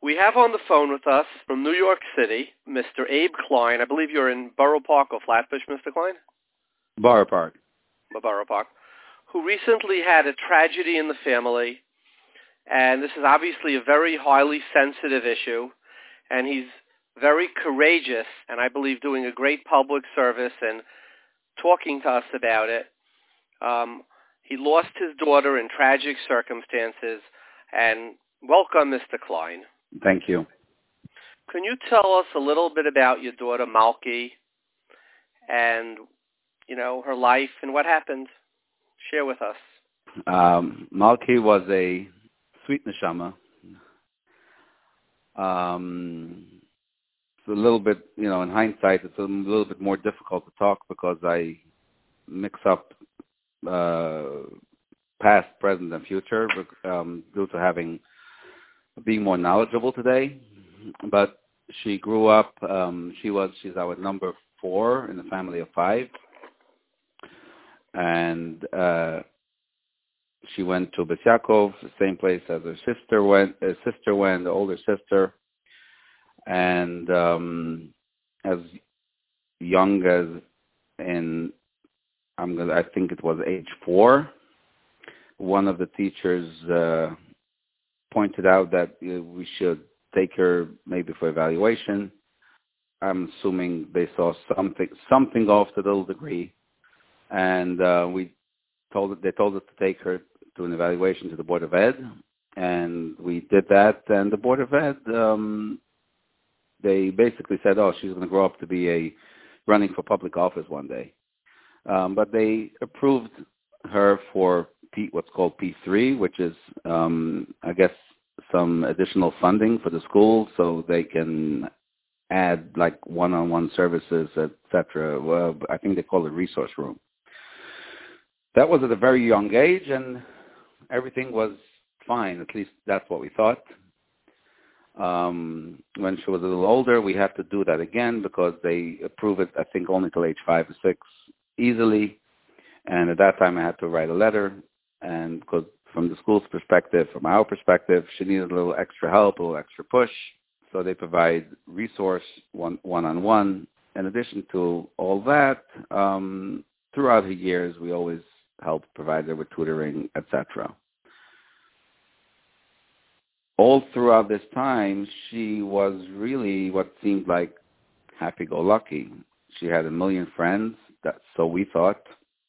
We have on the phone with us from New York City, Mr. Abe Klein. I believe you're in Borough Park or Flatbush, Mr. Klein? Borough Park. Borough Park. Who recently had a tragedy in the family, and this is obviously a very highly sensitive issue, and he's very courageous, and I believe doing a great public service and talking to us about it. He lost his daughter in tragic circumstances, and welcome, Mr. Klein. Thank you. Can you tell us a little bit about your daughter, Malki, and, her life and what happened? Share with us. Malki was a sweet neshama. It's a little bit, in hindsight, it's a little bit more difficult to talk because I mix up past, present, and future due to being more knowledgeable today. But she grew up. She's our number 4 in a family of 5, and she went to Beth Yaakov, the same place as her sister went. The older sister, and as young as I think it was age 4, one of the teachers pointed out that we should take her maybe for evaluation. I'm assuming they saw something off to a little degree, and they told us to take her to an evaluation to the Board of Ed, and we did that. And the Board of Ed, they basically said, "Oh, she's going to grow up to be running for public office one day." But they approved her for what's called P3, which is, I guess, some additional funding for the school so they can add like one-on-one services, etc. Well, I think they call it resource room. That was at a very young age, and everything was fine. At least that's what we thought. When she was a little older, we had to do that again because they approve it, I think, only till age 5 or 6 easily. And at that time, I had to write a letter. And because from the school's perspective, from our perspective, she needed a little extra help, a little extra push. So they provide resource one-on-one. In addition to all that, throughout the years, we always helped provide her with tutoring, etc. All throughout this time, she was really what seemed like happy-go-lucky. She had a million friends, so we thought.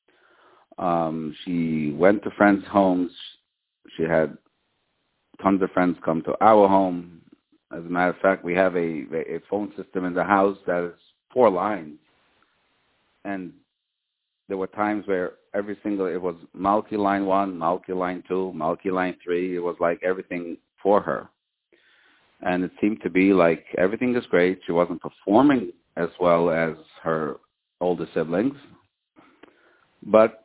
She went to friends' homes. She had tons of friends come to our home. As a matter of fact, we have a phone system in the house that is 4 lines. And there were times where it was Malki line 1, Malki line 2, Malki line 3. It was like everything for her. And it seemed to be like everything is great. She wasn't performing as well as her older siblings. But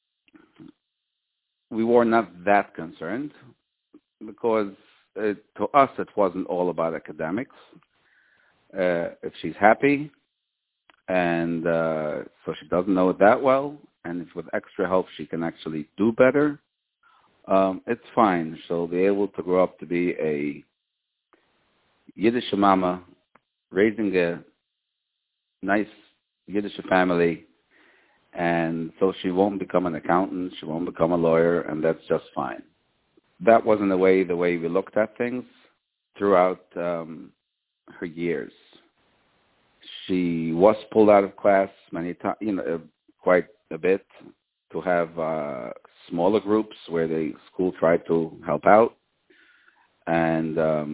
we were not that concerned because to us it wasn't all about academics. If she's happy and so she doesn't know it that well, and if with extra help she can actually do better, it's fine. She'll be able to grow up to be a Yiddish mama, raising a nice Yiddish family, and so she won't become an accountant, she won't become a lawyer, and that's just fine. That wasn't the way we looked at things throughout her years. She was pulled out of class many times, quite a bit, to have smaller groups where the school tried to help out. And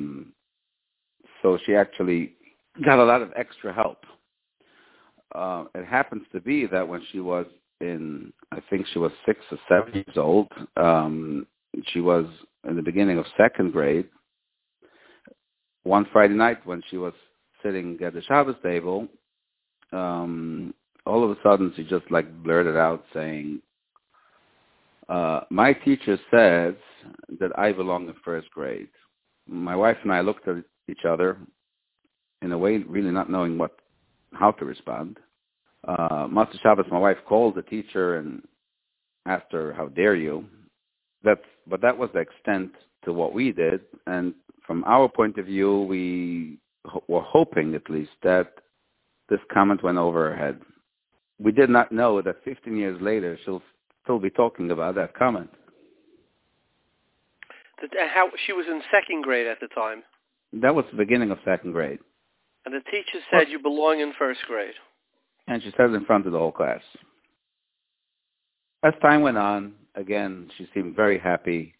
so she actually got a lot of extra help. It happens to be that when she was I think she was 6 or 7 years old, she was in the beginning of 2nd grade. One Friday night when she was sitting at the Shabbos table, all of a sudden she just blurted out saying, my teacher says that I belong in 1st grade. My wife and I looked at each other in a way really not knowing how to respond. Master Shabbos, my wife called the teacher and asked her, how dare you? But that was the extent to what we did. And from our point of view, we were hoping at least that this comment went over her head. We did not know that 15 years later she'll still be talking about that comment. How she was in second grade at the time. That was the beginning of second grade. And the teacher said you belong in first grade. And she said it in front of the whole class. As time went on, again, she seemed very happy.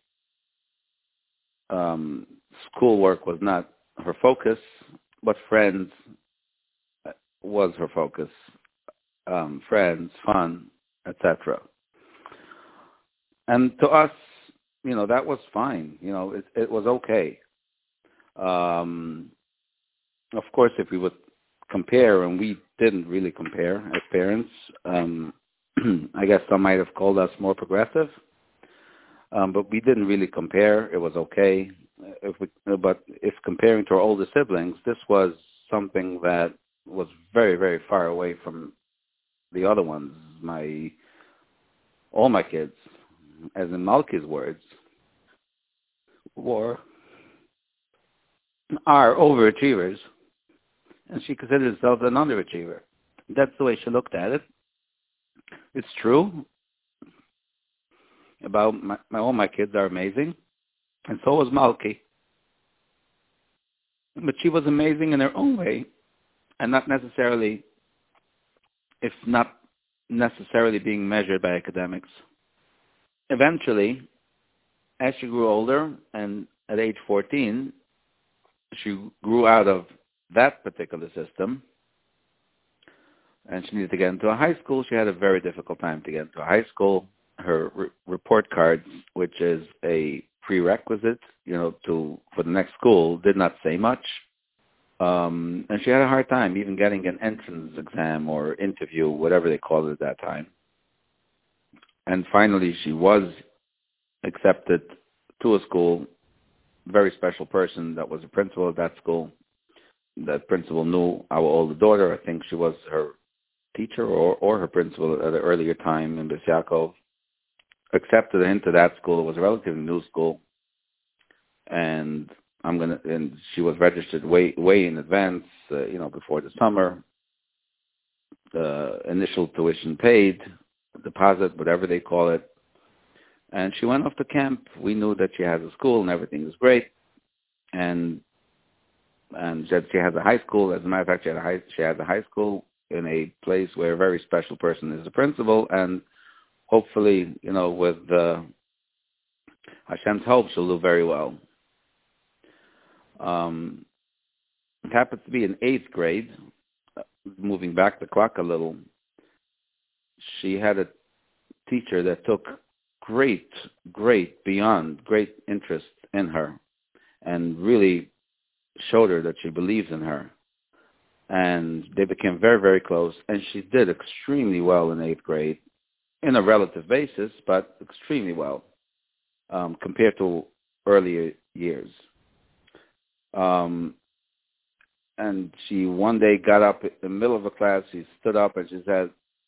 Schoolwork was not her focus, but friends was her focus. Friends, fun, etc. And to us, that was fine. It was okay. Of course, if we would compare, and we didn't really compare as parents, I guess some might have called us more progressive, but we didn't really compare. It was okay. But if comparing to our older siblings, this was something that was very, very far away from the other ones. All my kids, as in Malki's words, are overachievers, and she considered herself an underachiever. That's the way she looked at it. It's true. About all my kids are amazing, and so was Malki. But she was amazing in her own way, and not necessarily being measured by academics. Eventually, as she grew older, and at age 14, she grew out of that particular system, and she needed to get into a high school. She had a very difficult time to get into a high school. Her report cards, which is a prerequisite, for the next school, did not say much. And she had a hard time even getting an entrance exam or interview, whatever they called it at that time. And finally, she was accepted to a school, very special person that was a principal at that school. That principal knew our older daughter. I think she was her teacher or her principal at an earlier time in Beis Yaakov. Accepted her into that school. It was a relatively new school. And she was registered way in advance, before the summer. The initial tuition paid, deposit, whatever they call it. And she went off to camp. We knew that she has a school and everything was great. And that she has a high school. As a matter of fact, she has a high school in a place where a very special person is the principal. And hopefully, with Hashem's help, she'll do very well. It happens to be in 8th grade, moving back the clock a little. She had a teacher that took great interest in her and really showed her that she believes in her. And they became very, very close. And she did extremely well in 8th grade in a relative basis, but extremely well compared to earlier years. And she one day got up in the middle of a class. She stood up and she said,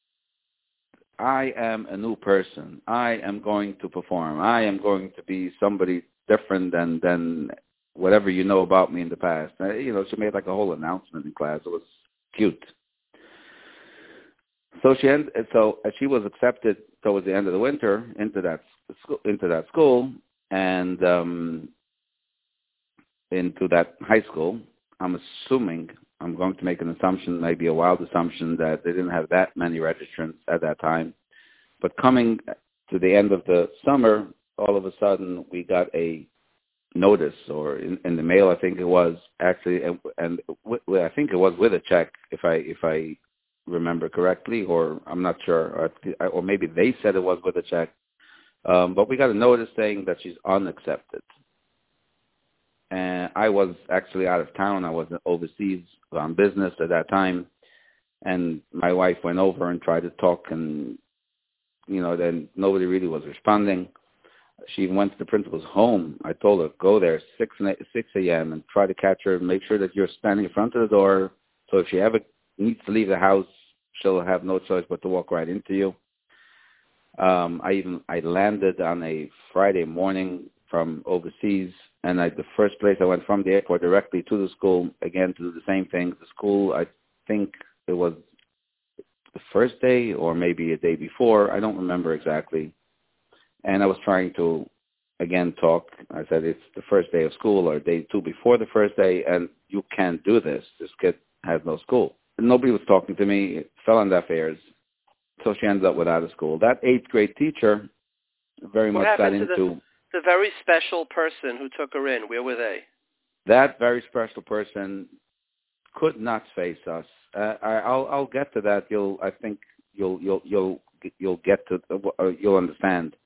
I am a new person. I am going to perform. I am going to be somebody different than whatever you know about me in the past. She made like a whole announcement in class. It was cute. So she was accepted towards the end of the winter into that school and into that high school. I'm going to make an assumption, maybe a wild assumption, that they didn't have that many registrants at that time. But coming to the end of the summer, all of a sudden we got a notice, or in the mail, I think it was actually, and I think it was with a check, if I remember correctly, or I'm not sure, or maybe they said it was with a check. But we got a notice saying that she's unaccepted. And I was actually out of town. I was overseas on business at that time. And my wife went over and tried to talk, and, then nobody really was responding. She even went to the principal's home. I told her, go there 6 a.m. and try to catch her and make sure that you're standing in front of the door. So if she ever needs to leave the house, she'll have no choice but to walk right into you. I landed on a Friday morning from overseas, And the first place I went from the airport directly to the school, again, to do the same thing. The school, I think it was the first day or maybe a day before. I don't remember exactly. And I was trying to, again, talk. I said, it's the first day of school or day 2 before the first day, and you can't do this. This kid has no school. And nobody was talking to me. It fell on deaf ears. So she ended up without a school. That 8th grade teacher very much got into... The very special person who took her in, where were they? That very special person could not face us. I'll get to that. I think you'll get to you'll understand.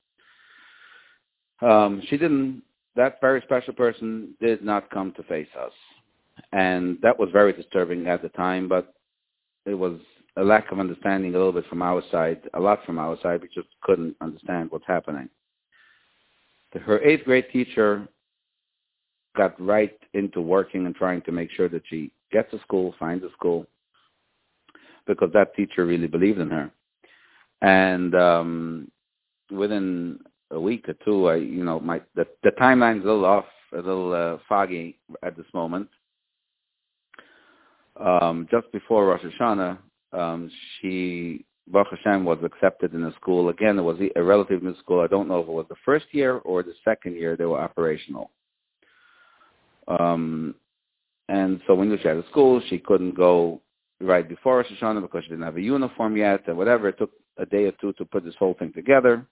She didn't. That very special person did not come to face us, and that was very disturbing at the time. But it was a lack of understanding, a little bit from our side, a lot from our side. We just couldn't understand what's happening. Her 8th grade teacher got right into working and trying to make sure that she gets a school, finds a school, because that teacher really believed in her. And within a week or two, the timeline's a little off, a little foggy at this moment. Just before Rosh Hashanah, she, Baruch Hashem, was accepted in a school. Again, it was a relative new school. I don't know if it was the first year or the second year they were operational. And so when she had a school, she couldn't go right before Rosh Hashanah because she didn't have a uniform yet and whatever. It took a day or two to put this whole thing together.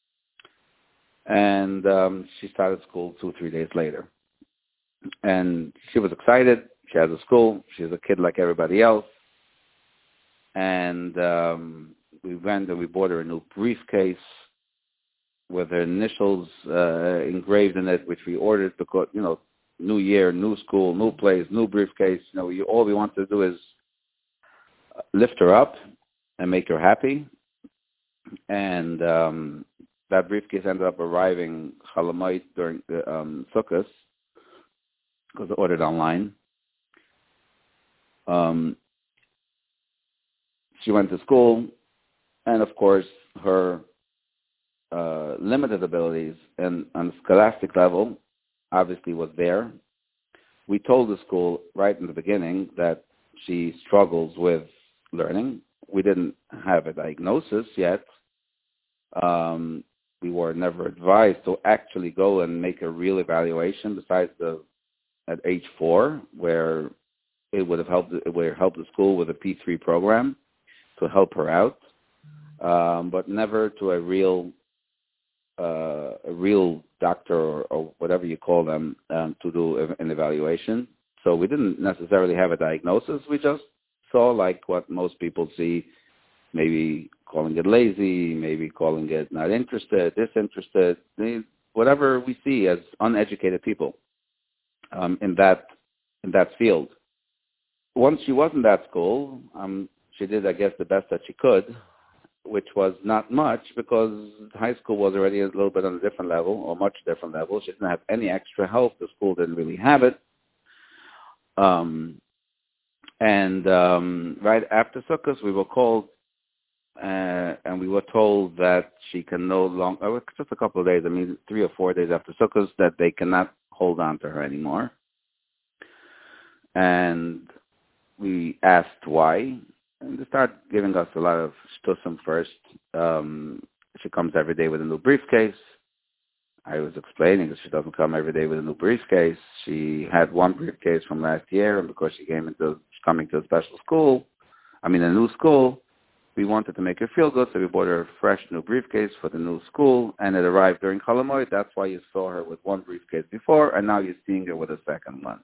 And she started school 2-3 days later. And she was excited. She has a school. She's a kid like everybody else. And we went and we bought her a new briefcase with her initials engraved in it, which we ordered because, new year, new school, new place, new briefcase. All we want to do is lift her up and make her happy. And that briefcase ended up arriving Chalamoid during the Sukkot because I ordered online. She went to school, and of course, her limited abilities and on the scholastic level obviously was there. We told the school right in the beginning that she struggles with learning. We didn't have a diagnosis yet. We were never advised to actually go and make a real evaluation besides at age 4, where it would have helped the school with a P3 program to help her out, but never to a real doctor or whatever you call them to do an evaluation. So we didn't necessarily have a diagnosis. We just saw like what most people see, maybe calling it lazy, maybe calling it not interested, disinterested, whatever we see as uneducated people in that field. Once she was in that school, she did, I guess, the best that she could, which was not much because high school was already a little bit on a different level, or much different level. She didn't have any extra help. The school didn't really have it. Right after Sukkot, we were called, and we were told that she can no longer, just a couple of days, 3 or 4 days after Sukkot, that they cannot hold on to her anymore. And we asked why, and they started giving us a lot of shtusim first. She comes every day with a new briefcase. I was explaining that she doesn't come every day with a new briefcase. She had one briefcase from last year, and because she's coming to a special school, a new school, we wanted to make her feel good, so we bought her a fresh new briefcase for the new school, and it arrived during Chalamoid. That's why you saw her with one briefcase before, and now you're seeing her with a second one.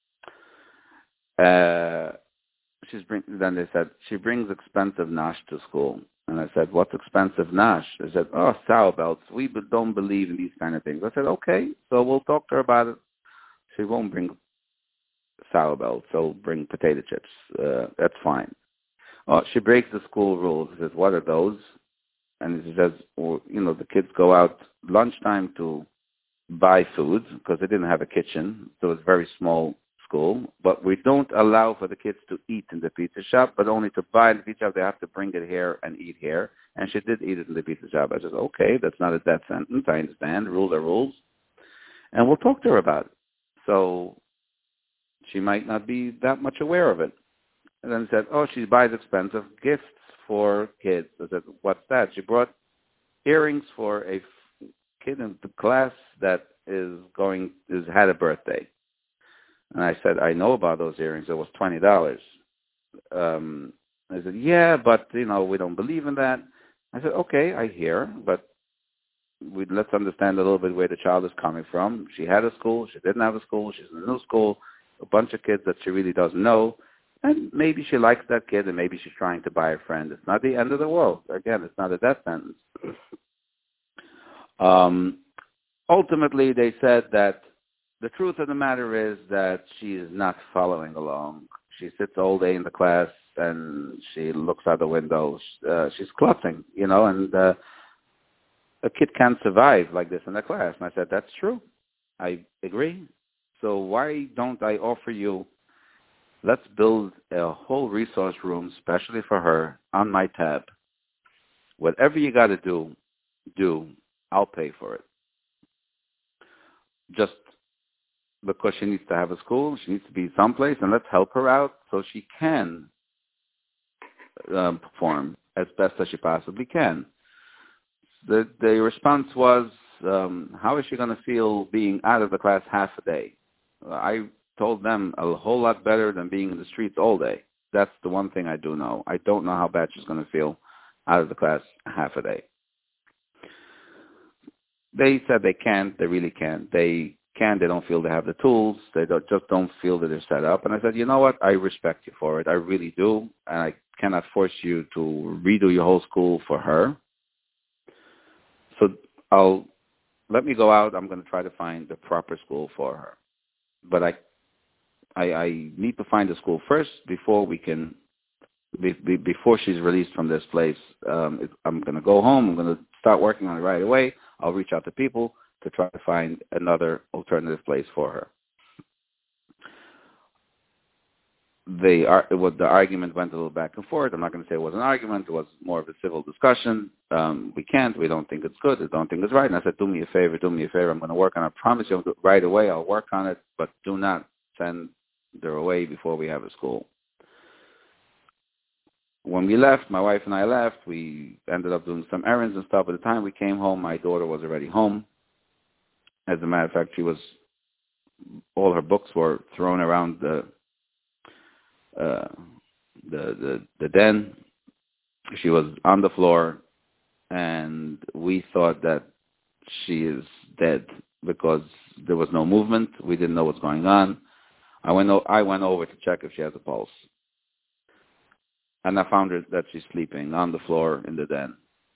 Then they said, she brings expensive nash to school. And I said, what's expensive nash? They said, sour belts. We don't believe in these kind of things. I said, okay, so we'll talk to her about it. She won't bring sour belts, so bring potato chips. That's fine. She breaks the school rules. He says, what are those? And he says, the kids go out lunchtime to buy food because they didn't have a kitchen. So it's very small school, but we don't allow for the kids to eat in the pizza shop, but only to buy in the pizza shop. They have to bring it here and eat here. And she did eat it in the pizza shop. I said, okay, that's not a death sentence. I understand. Rules are rules. and we'll talk to her about it. So she might not be that much aware of it. And then said, oh, she buys expensive gifts for kids. I said, what's that? She brought earrings for a kid in the class that had a birthday. And I said, I know about those earrings. It was $20. I said, yeah, but, we don't believe in that. I said, okay, I hear, but let's understand a little bit where the child is coming from. She had a school. She didn't have a school. She's in a new school. A bunch of kids that she really doesn't know. And maybe she likes that kid, and maybe she's trying to buy a friend. It's not the end of the world. Again, it's not a death sentence. Ultimately, they said that the truth of the matter is that she is not following along. She sits all day in the class, and she looks out the window. She's clutching, and a kid can't survive like this in the class. And I said, that's true. I agree. So why don't I offer you, let's build a whole resource room especially for her on my tab. Whatever you got to do, I'll pay for it. Just because she needs to have a school, she needs to be someplace, and let's help her out so she can perform as best as she possibly can. The response was, how is she going to feel being out of the class half a day? I told them a whole lot better than being in the streets all day. That's the one thing I do know. I don't know how bad she's going to feel out of the class half a day. They said they can't. They really can't. They don't feel they have the tools. They just don't feel that they're set up. And I said, you know what? I respect you for it. I really do. And I cannot force you to redo your whole school for her. So let me go out. I'm going to try to find the proper school for her. But I need to find a school first before we can, before she's released from this place. I'm going to go home. I'm going to start working on it right away. I'll reach out to people to try to find another alternative place for her. The argument went a little back and forth. I'm not going to say it was an argument. It was more of a civil discussion. We can't. We don't think it's good. We don't think it's right. And I said, do me a favor. I'm going to work on it. I promise you right away I'll work on it, but do not send her away before we have a school. When we left, my wife and I left, we ended up doing some errands and stuff. By the time we came home, my daughter was already home. As a matter of fact, all her books were thrown around the den. She was on the floor, and we thought that she is dead because there was no movement. We didn't know what's going on. I went over to check if she has a pulse, and I found her that she's sleeping on the floor in the den.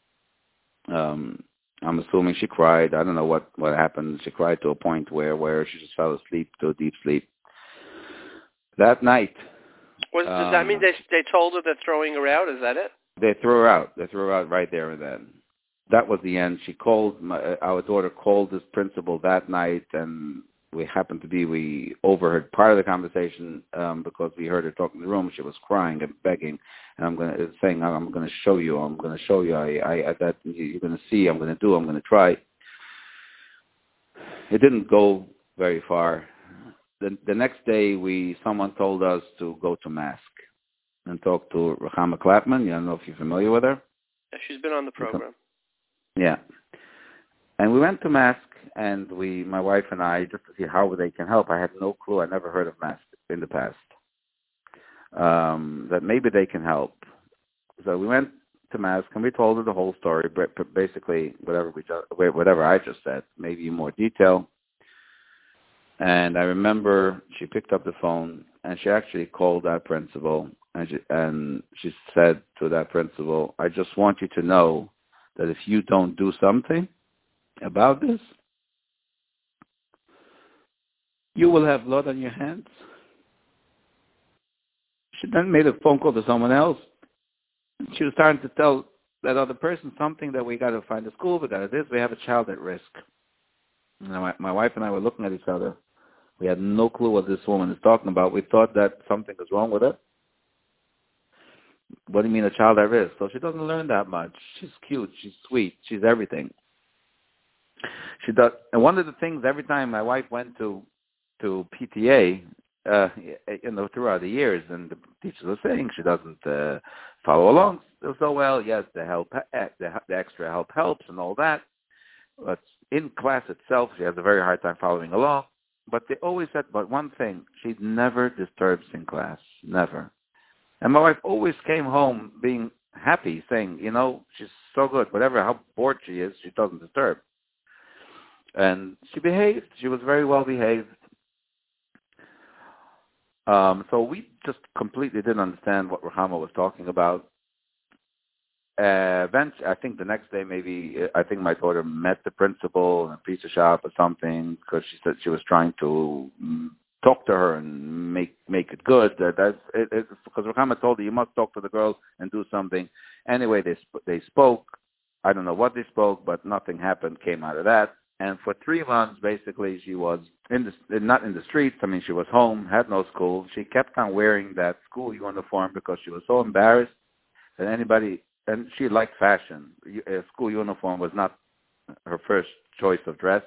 I'm assuming she cried. I don't know what happened. She cried to a point where she just fell asleep, to a deep sleep. That night. Does that mean they told her they're throwing her out? Is that it? They threw her out. They threw her out right there and then. That was the end. She called, our daughter called this principal that night, and we overheard part of the conversation because we heard her talking in the room. She was crying and begging, and I'm going to show you. That you're going to see. I'm going to try. It didn't go very far. The next day, someone told us to go to Mask and talk to Ruchama Clapman. I don't know if you're familiar with her. Yeah, she's been on the program. Yeah. And we went to Mask, and my wife and I, just to see how they can help. I had no clue. I never heard of Mask in the past. That maybe they can help. So we went to Mask, and we told her the whole story, basically whatever I just said, maybe in more detail. And I remember she picked up the phone, and she actually called that principal, and she said to that principal, I just want you to know that if you don't do something about this, you will have blood on your hands. She then made a phone call to someone else. She was starting to tell that other person something, that we got to find a school, we got to this, we have a child at risk. And my wife and I were looking at each other. We had no clue what this woman is talking about. We thought that something was wrong with her. What do you mean a child at risk? So she doesn't learn that much. She's cute. She's sweet. She's everything. She does. And one of the things, every time my wife went to PTA, throughout the years, and the teachers were saying she doesn't follow along so well. Yes, the help, the extra help helps and all that. But in class itself, she has a very hard time following along. But they always said, but one thing, she never disturbs in class, never. And my wife always came home being happy, saying, she's so good. Whatever, how bored she is, she doesn't disturb. And she behaved. She was very well behaved. So we just completely didn't understand what Ruchama was talking about. Eventually, I think the next day, I think my daughter met the principal in a pizza shop or something, because she said she was trying to talk to her and make it good. Because Ruchama told her, you must talk to the girl and do something. Anyway, they spoke. I don't know what they spoke, but nothing came out of that. And for 3 months, basically, she was not in the streets. I mean, she was home, had no school. She kept on wearing that school uniform because she was so embarrassed that and she liked fashion. A school uniform was not her first choice of dress.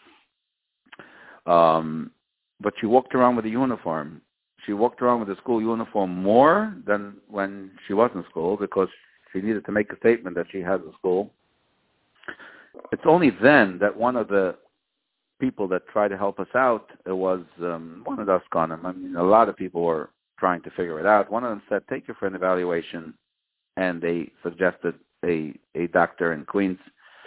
But she walked around with a uniform. She walked around with a school uniform more than when she was in school, because she needed to make a statement that she has a school. It's only then that one of the people that tried to help us out was one of the Askanim. I mean, a lot of people were trying to figure it out. One of them said, take her for an evaluation, and they suggested a doctor in Queens.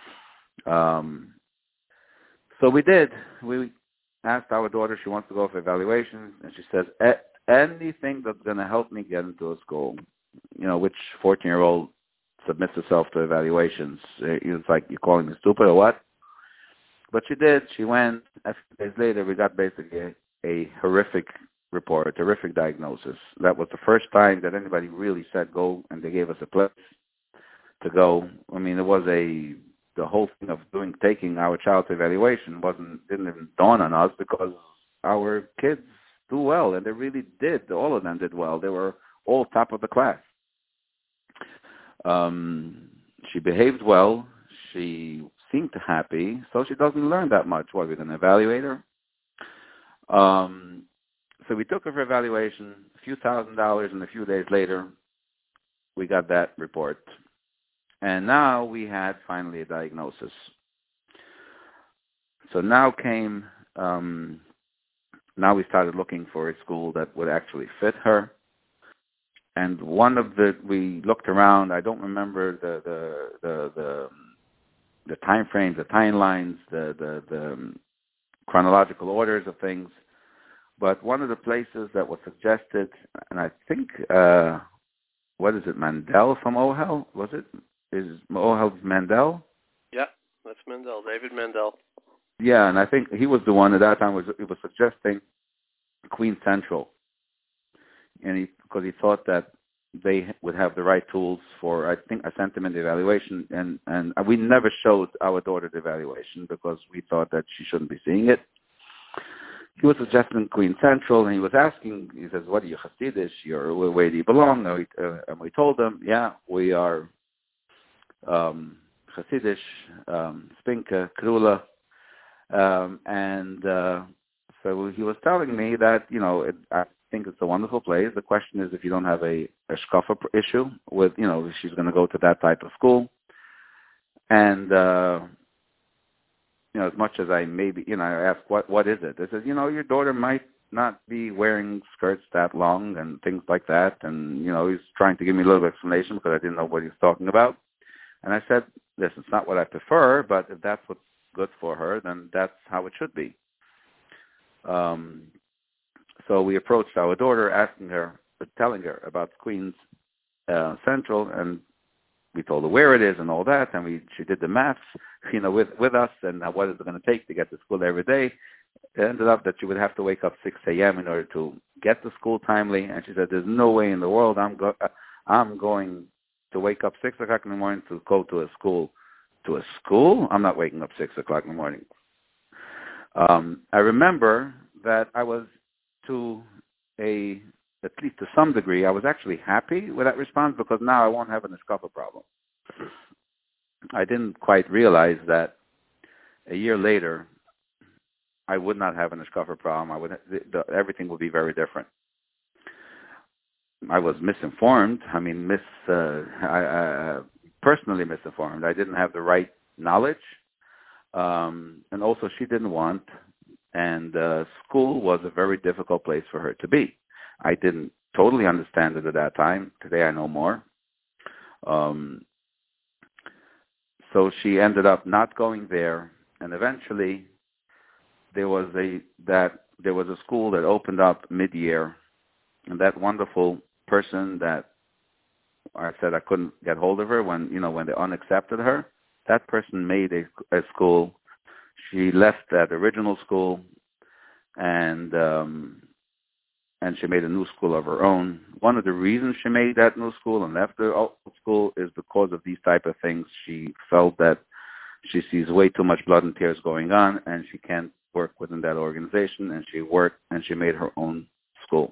So we did. We asked our daughter, she wants to go for evaluation, and she says, anything that's going to help me get into a school, which 14-year-old submits herself to evaluations. It's like, you're calling me stupid or what? But she did. She went. A few days later, we got basically a horrific report, a horrific diagnosis. That was the first time that anybody really said go, and they gave us a place to go. I mean, it was the whole thing of taking our child to evaluation didn't even dawn on us, because our kids do well, and they really did. All of them did well. They were all top of the class. She behaved well. She seemed happy, so she doesn't learn that much. We're going to evaluate her. So we took her for evaluation, a few $1,000s, and a few days later, we got that report. And now we had finally a diagnosis. So now now we started looking for a school that would actually fit her. And we looked around. I don't remember the time frames, the timelines, the chronological orders of things. But one of the places that was suggested, and I think, what is it, Mandel from OHEL? Was it? Is OHEL Mandel? Yeah, that's Mandel, David Mandel. Yeah, and I think he was the one at that time. He was suggesting Queens Central, and because he thought that they would have the right tools for. I think I sent him in the evaluation, and we never showed our daughter the evaluation because we thought that she shouldn't be seeing it. He was suggesting Queens Central, and he was asking. He says, "What are you, Hasidish? Where do you belong?" And we told him, "Yeah, we are Hasidish, Spinka, Krula." So he was telling me that, I think it's a wonderful place. The question is if you don't have a shkafa issue with, if she's going to go to that type of school. And, as much as I I asked, what is it? They said, your daughter might not be wearing skirts that long and things like that. And, he's trying to give me a little bit of explanation because I didn't know what he was talking about. And I said, listen, it's not what I prefer, but if that's what's good for her, then that's how it should be. So we approached our daughter, telling her about Queens Central, and we told her where it is and all that, and she did the maths, with us, and what is it going to take to get to school every day. It ended up that she would have to wake up 6 a.m. in order to get to school timely, and she said, "There's no way in the world I'm going to wake up 6 o'clock in the morning to go to a school." To a school? I'm not waking up 6 o'clock in the morning. I remember that I was at least to some degree, I was actually happy with that response because now I won't have an escapa problem. I didn't quite realize that a year later, I would not have an ishkafa problem. Everything would be very different. I was misinformed. I mean, personally misinformed. I didn't have the right knowledge, and also she didn't want. And school was a very difficult place for her to be. I didn't totally understand it at that time. Today I know more. So she ended up not going there, and eventually there was a school that opened up mid-year, and that wonderful person that I said I couldn't get hold of her when they unaccepted her, that person made a school. She left that original school, and she made a new school of her own. One of the reasons she made that new school and left the old school is because of these type of things. She felt that she sees way too much blood and tears going on, and she can't work within that organization, and she made her own school.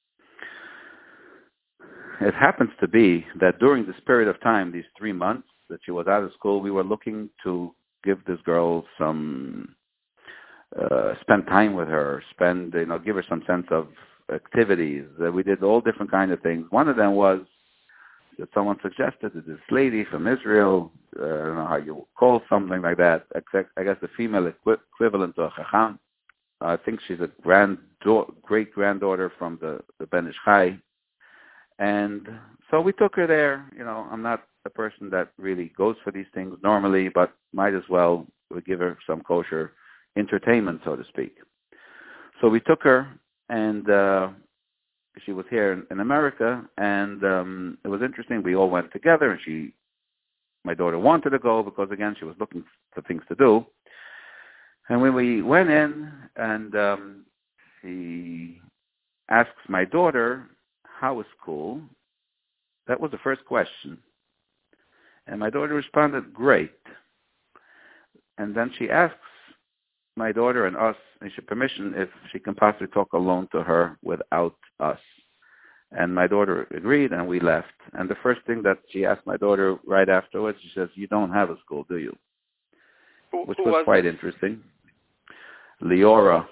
It happens to be that during this period of time, these 3 months that she was out of school, we were looking to give this girl some, spend time with her, give her some sense of activities. We did all different kind of things. One of them was that someone suggested that this lady from Israel, I don't know how you call something like that, I guess the female equivalent to a chacham. I think she's a great-granddaughter from the Ben Ish Chai. And so we took her there. I'm not a person that really goes for these things normally, but might as well give her some kosher entertainment, so to speak. So we took her, and she was here in America, and it was interesting. We all went together, and my daughter wanted to go because, again, she was looking for things to do. And when we went in, and she asks my daughter, "How is school?" That was the first question. And my daughter responded, "Great." And then she asks my daughter and us, permission if she can possibly talk alone to her without us. And my daughter agreed, and we left. And the first thing that she asked my daughter right afterwards, she says, "You don't have a school, do you?" Which was quite interesting. Leora.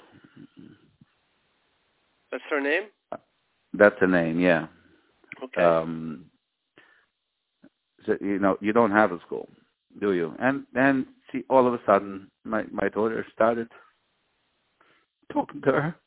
That's her name? That's the name, yeah. Okay. So, you don't have a school, do you? And then all of a sudden, my daughter started talking to her,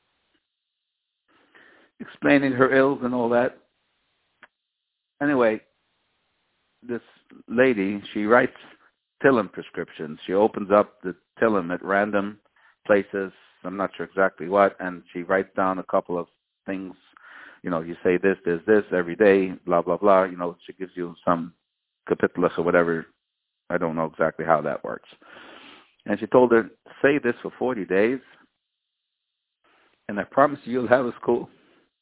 explaining her ills and all that. Anyway, this lady, she writes Tillim prescriptions. She opens up the Tillim at random places, I'm not sure exactly what, and she writes down a couple of things. You say this every day, blah, blah, blah. She gives you some kapitulus or whatever. I don't know exactly how that works. And she told her, "Say this for 40 days, and I promise you'll have a school."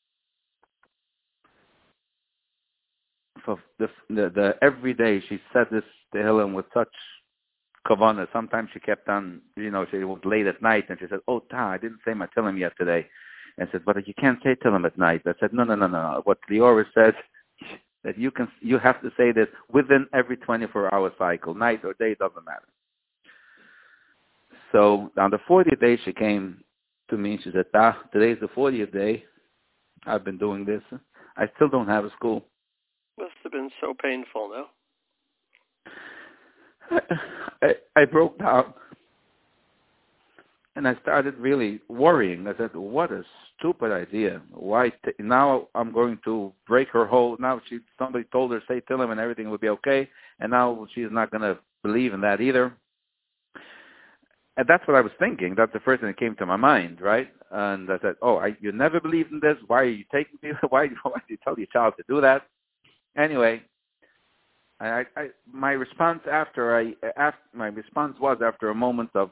For the every day she said this to Helen with such kavanah. Sometimes she kept on, she was late at night, and she said, "Oh, Ta, I didn't say my Tillim yet today." And said, "But you can't say Tillim at night." I said, No. What Leora says, that you have to say this within every 24-hour cycle, night or day, doesn't matter. So on the 40th day, she came to me and she said, "Ta, today's the 40th day. I've been doing this. I still don't have a school." Must have been so painful, no? I broke down. And I started really worrying. I said, "What a stupid idea. Why now I'm going to break her whole..." Now somebody told her, say Tillim and everything will be okay. And now she's not going to believe in that either. And that's what I was thinking. That's the first thing that came to my mind, right? And I said, you never believed in this? Why are you taking me? Why do you tell your child to do that? Anyway, my response was after a moment of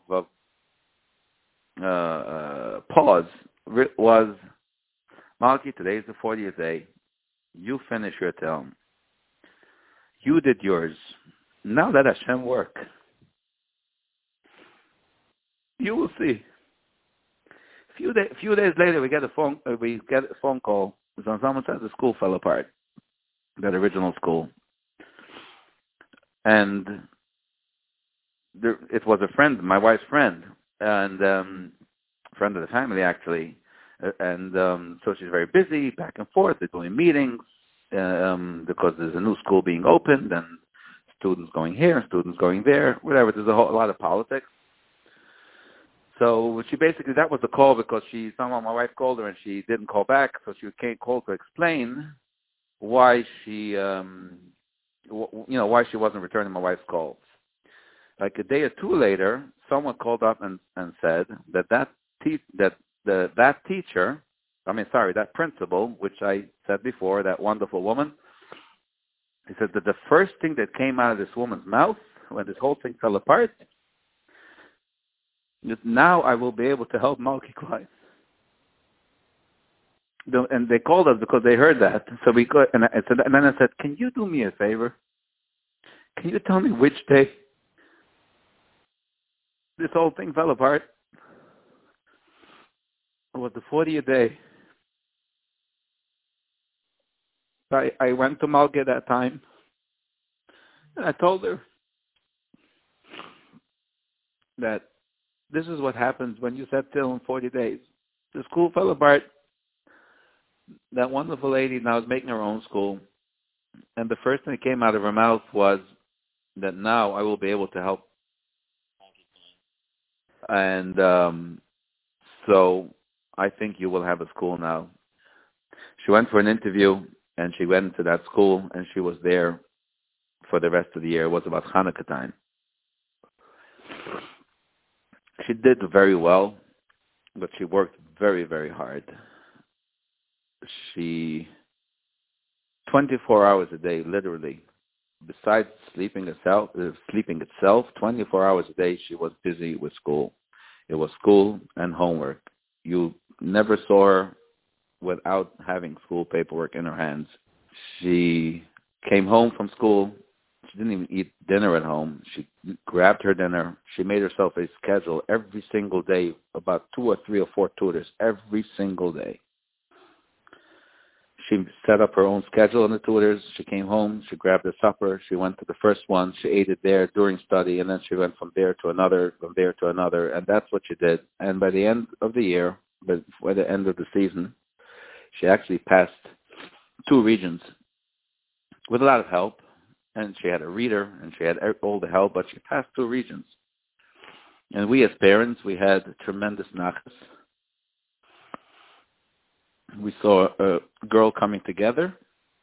pause was, "Malki, today is the 40th day. You finish your term. You did yours. Now let Hashem work. You will see." A few days later, we get a phone call. Someone says the school fell apart, that original school, and it was a friend, my wife's friend, and friend of the family actually, and so she's very busy, back and forth. They're doing meetings because there's a new school being opened, and students going here, students going there, whatever. There's a lot of politics. So she basically, that was the call because somehow my wife called her and she didn't call back, so she called to explain why she, why she wasn't returning my wife's calls. Like a day or two later, someone called up and said that principal, which I said before, that wonderful woman, he said that the first thing that came out of this woman's mouth when this whole thing fell apart, that now I will be able to help Malki Klein. And they called us because they heard that. So we could, and then I said, can you do me a favor? Can you tell me which day this whole thing fell apart? It was the 40th day. I went to Malki at that time, and I told her that this is what happens when you set still in 40 days. The school fell apart. That wonderful lady now is making her own school. And the first thing that came out of her mouth was that now I will be able to help. And so I think you will have a school now. She went for an interview, and she went to that school, and she was there for the rest of the year. It was about Hanukkah time. She did very well, but she worked very, very hard. She, 24 hours a day, literally, besides sleeping itself, 24 hours a day, she was busy with school. It was school and homework. You never saw her without having school paperwork in her hands. She came home from school. She didn't even eat dinner at home. She grabbed her dinner. She made herself a schedule every single day, about 2 or 3 or 4 tutors every single day. She set up her own schedule in the tutors. She came home. She grabbed her supper. She went to the first one. She ate it there during study, and then she went from there to another, and that's what she did. And by the end of the year, by the end of the season, she actually passed 2 regions with a lot of help. And she had a reader, and she had all the help, but she passed 2 regions. And we as parents, we had tremendous nachas. We saw a girl coming together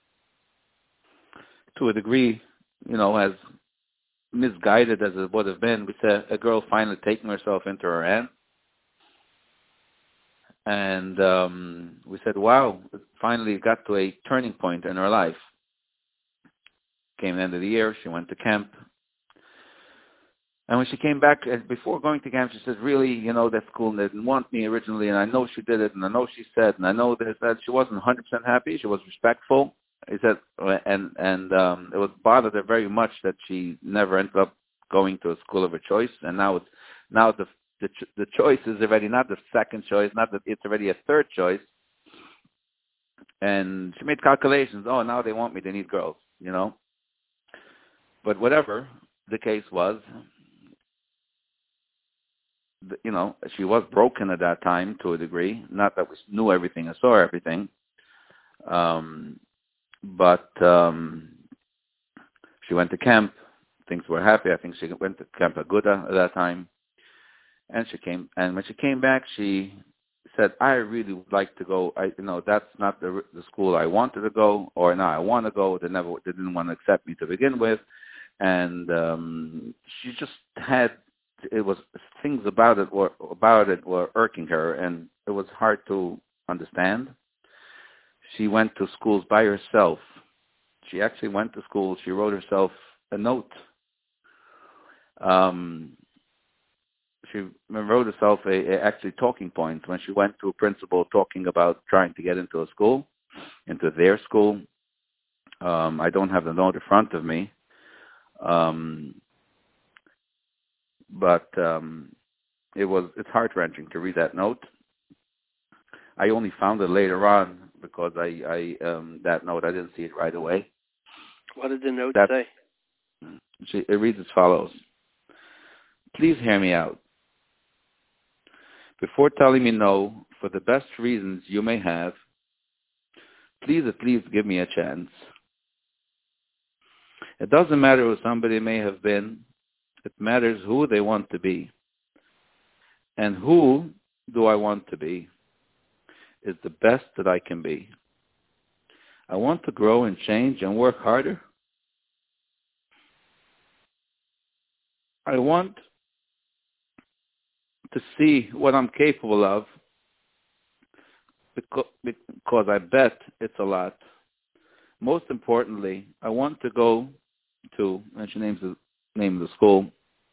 to a degree, as misguided as it would have been. We said a girl finally taking herself into her hands. And we said, wow, it finally got to a turning point in her life. Came the end of the year, she went to camp. And when she came back, before going to camp, she said, really, that school didn't want me originally, and I know she did it, and I know she said, and I know that she wasn't 100% happy. She was respectful. He said, and it was bothered her very much that she never ended up going to a school of her choice, and now the choice is already not the second choice, not that it's already a third choice. And she made calculations. Oh, now they want me. They need girls, But whatever the case was, she was broken at that time to a degree. Not that we knew everything and saw everything. But she went to camp. Things were happy. I think she went to Camp Aguda at that time. And when she came back, she said, I really would like to go. That's not the school I wanted to go, or no, I want to go. They didn't want to accept me to begin with. And she just had, it was things about it were irking her, and it was hard to understand. She went to schools by herself. She actually went to school. She wrote herself a note. She wrote herself actually talking points when she went to a principal talking about trying to get into into their school. I don't have the note in front of me. But it's heart-wrenching to read that note. I only found it later on because that note, I didn't see it right away. What did the note say? It reads as follows. Please hear me out. Before telling me no, for the best reasons you may have, please at least give me a chance. It doesn't matter who somebody may have been. It matters who they want to be. And who do I want to be is the best that I can be. I want to grow and change and work harder. I want to see what I'm capable of because I bet it's a lot. Most importantly, I want to go to, and she names the name of the school,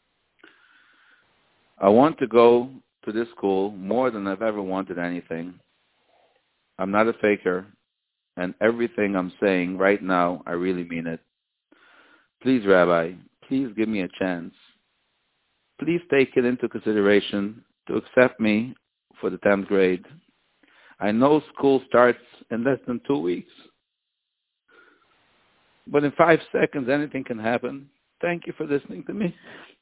I want to go to this school more than I've ever wanted anything. I'm not a faker, and everything I'm saying right now, I really mean it. Please, Rabbi, please give me a chance. Please take it into consideration to accept me for the 10th grade. I know school starts in less than 2 weeks. But in 5 seconds, anything can happen. Thank you for listening to me.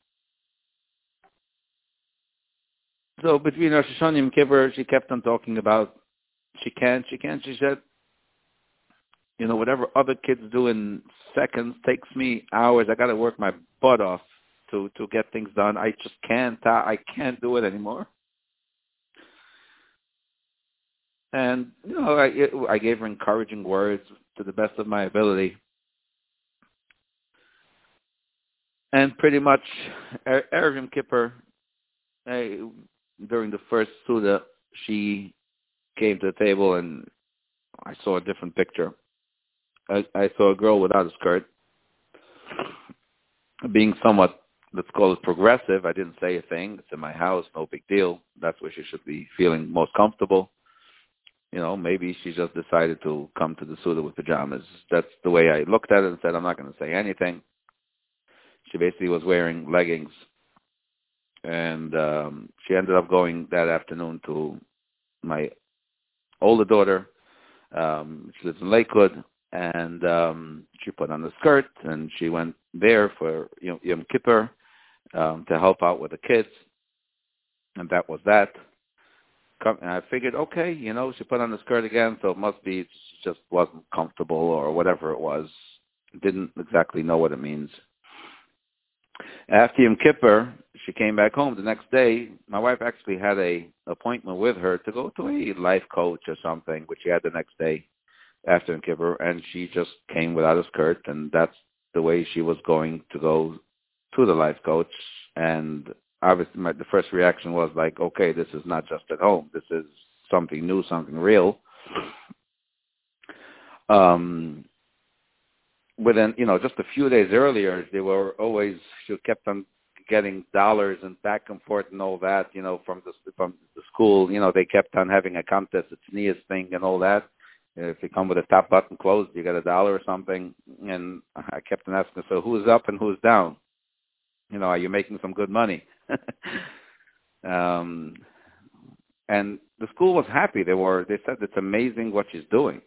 So between Rosh Hashanah and Yom Kippur, she kept on talking about she can't. She said, whatever other kids do in seconds takes me hours. I got to work my butt off to get things done. I just can't. I can't do it anymore. And, I gave her encouraging words to the best of my ability. And pretty much, Erev Yom Kippur, during the first Suda, she came to the table and I saw a different picture. I saw a girl without a skirt. Being somewhat, let's call it progressive, I didn't say a thing. It's in my house, no big deal. That's where she should be feeling most comfortable. Maybe she just decided to come to the Suda with pajamas. That's the way I looked at it and said, I'm not going to say anything. She basically was wearing leggings. And she ended up going that afternoon to my older daughter. She lives in Lakewood. And she put on a skirt, and she went there for Yom Kippur to help out with the kids. And that was that. And I figured, okay, she put on the skirt again, so it must be she just wasn't comfortable or whatever it was. Didn't exactly know what it means. After Yom Kippur, she came back home the next day. My wife actually had a appointment with her to go to a life coach or something, which she had the next day after Yom Kippur, and she just came without a skirt, and that's the way she was going to go to the life coach. And obviously the first reaction was like, okay, this is not just at home. This is something new, something real. But then, just a few days earlier, she kept on getting dollars and back and forth and all that, from the school. They kept on having a contest, a sneeze thing and all that. If you come with a top button closed, you get $1 or something. And I kept on asking, so who's up and who's down? Are you making some good money? And the school was happy. They said it's amazing what she's doing.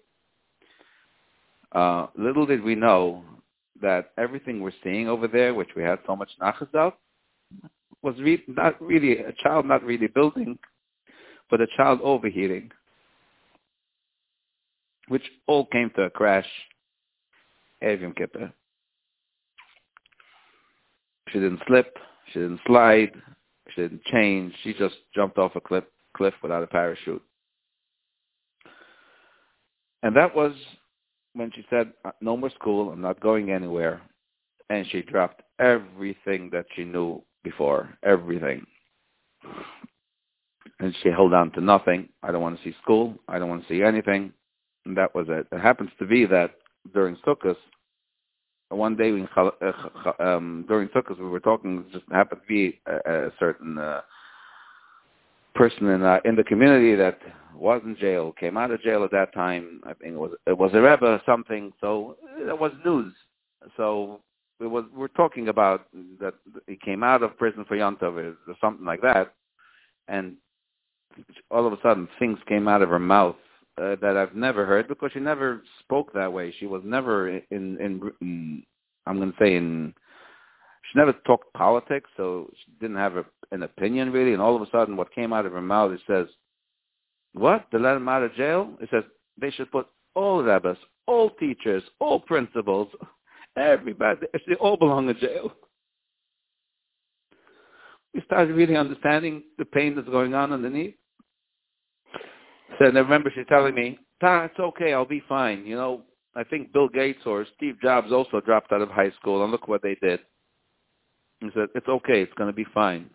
Little did we know that everything we're seeing over there, which we had so much nachas of, was not really a child not really building, but a child overheating, which all came to a crash Erev Yom Kippur. She didn't slip, she didn't slide, she didn't change. She just jumped off a cliff without a parachute. And that was when she said, no more school, I'm not going anywhere. And she dropped everything that she knew before, everything. And she held on to nothing. I don't want to see school. I don't want to see anything. And that was it. It happens to be that during Sukkot, one day during Sukkot, we were talking, it just happened to be a certain person in the community that was in jail, came out of jail at that time. I think it was a Rebbe or something, so it was news. So we're talking about that he came out of prison for Yom Tov or something like that, and all of a sudden things came out of her mouth that I've never heard, because she never spoke that way. She was never in I'm going to say She never talked politics, so she didn't have an opinion really. And all of a sudden, what came out of her mouth, it says, "What? To let him out of jail?" It says they should put all rabbis, all teachers, all principals, everybody, they all belong in jail. We started really understanding the pain that's going on underneath. So and I remember she telling me, "It's okay, I'll be fine. You know, I think Bill Gates or Steve Jobs also dropped out of high school, and look what they did." He said, "It's okay, it's going to be fine."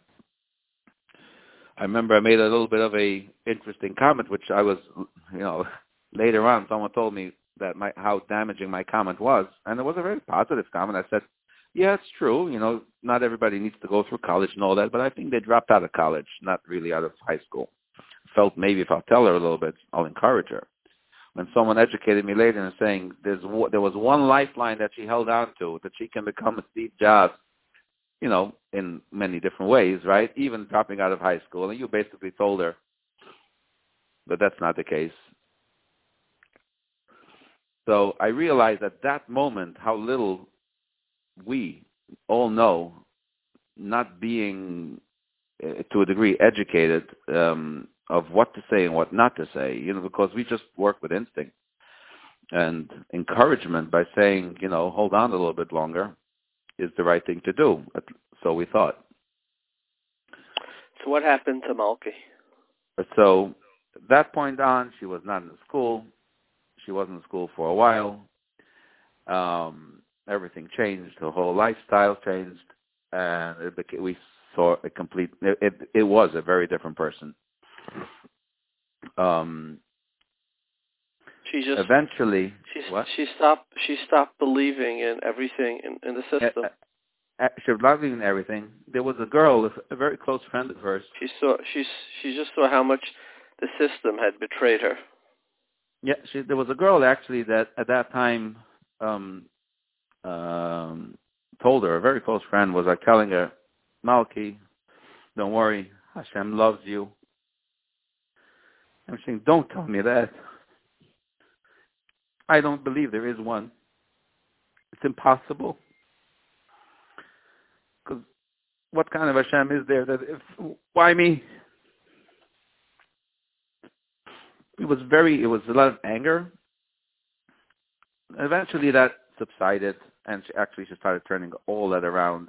I remember I made a little bit of a interesting comment, which I was, later on someone told me that how damaging my comment was, and it was a very positive comment. I said, "Yeah, it's true. Not everybody needs to go through college and all that, but I think they dropped out of college, not really out of high school." Felt maybe if I'll tell her a little bit, I'll encourage her. When someone educated me later and saying there was one lifeline that she held on to, that she can become a Steve Jobs, in many different ways, right? Even dropping out of high school. And you basically told her that that's not the case. So I realized at that moment how little we all know, not being, to a degree, educated of what to say and what not to say, because we just work with instinct. And encouragement by saying, hold on a little bit longer, is the right thing to do. So we thought. So what happened to Malki? So at that point on, she was not in school. She wasn't in school for a while. Everything changed. Her whole lifestyle changed. And we saw a complete, it was a very different person. She just eventually she stopped believing in everything in the system. She was not believing in everything. There was a girl, a very close friend of hers. She just saw how much the system had betrayed her. Yeah, there was a girl actually that at that time told her, a very close friend was like telling her, "Malki, don't worry, Hashem loves you." I'm saying, "Don't tell me that. I don't believe there is one. It's impossible. Because what kind of Hashem is there why me?" It was a lot of anger. Eventually that subsided, and she started turning all that around.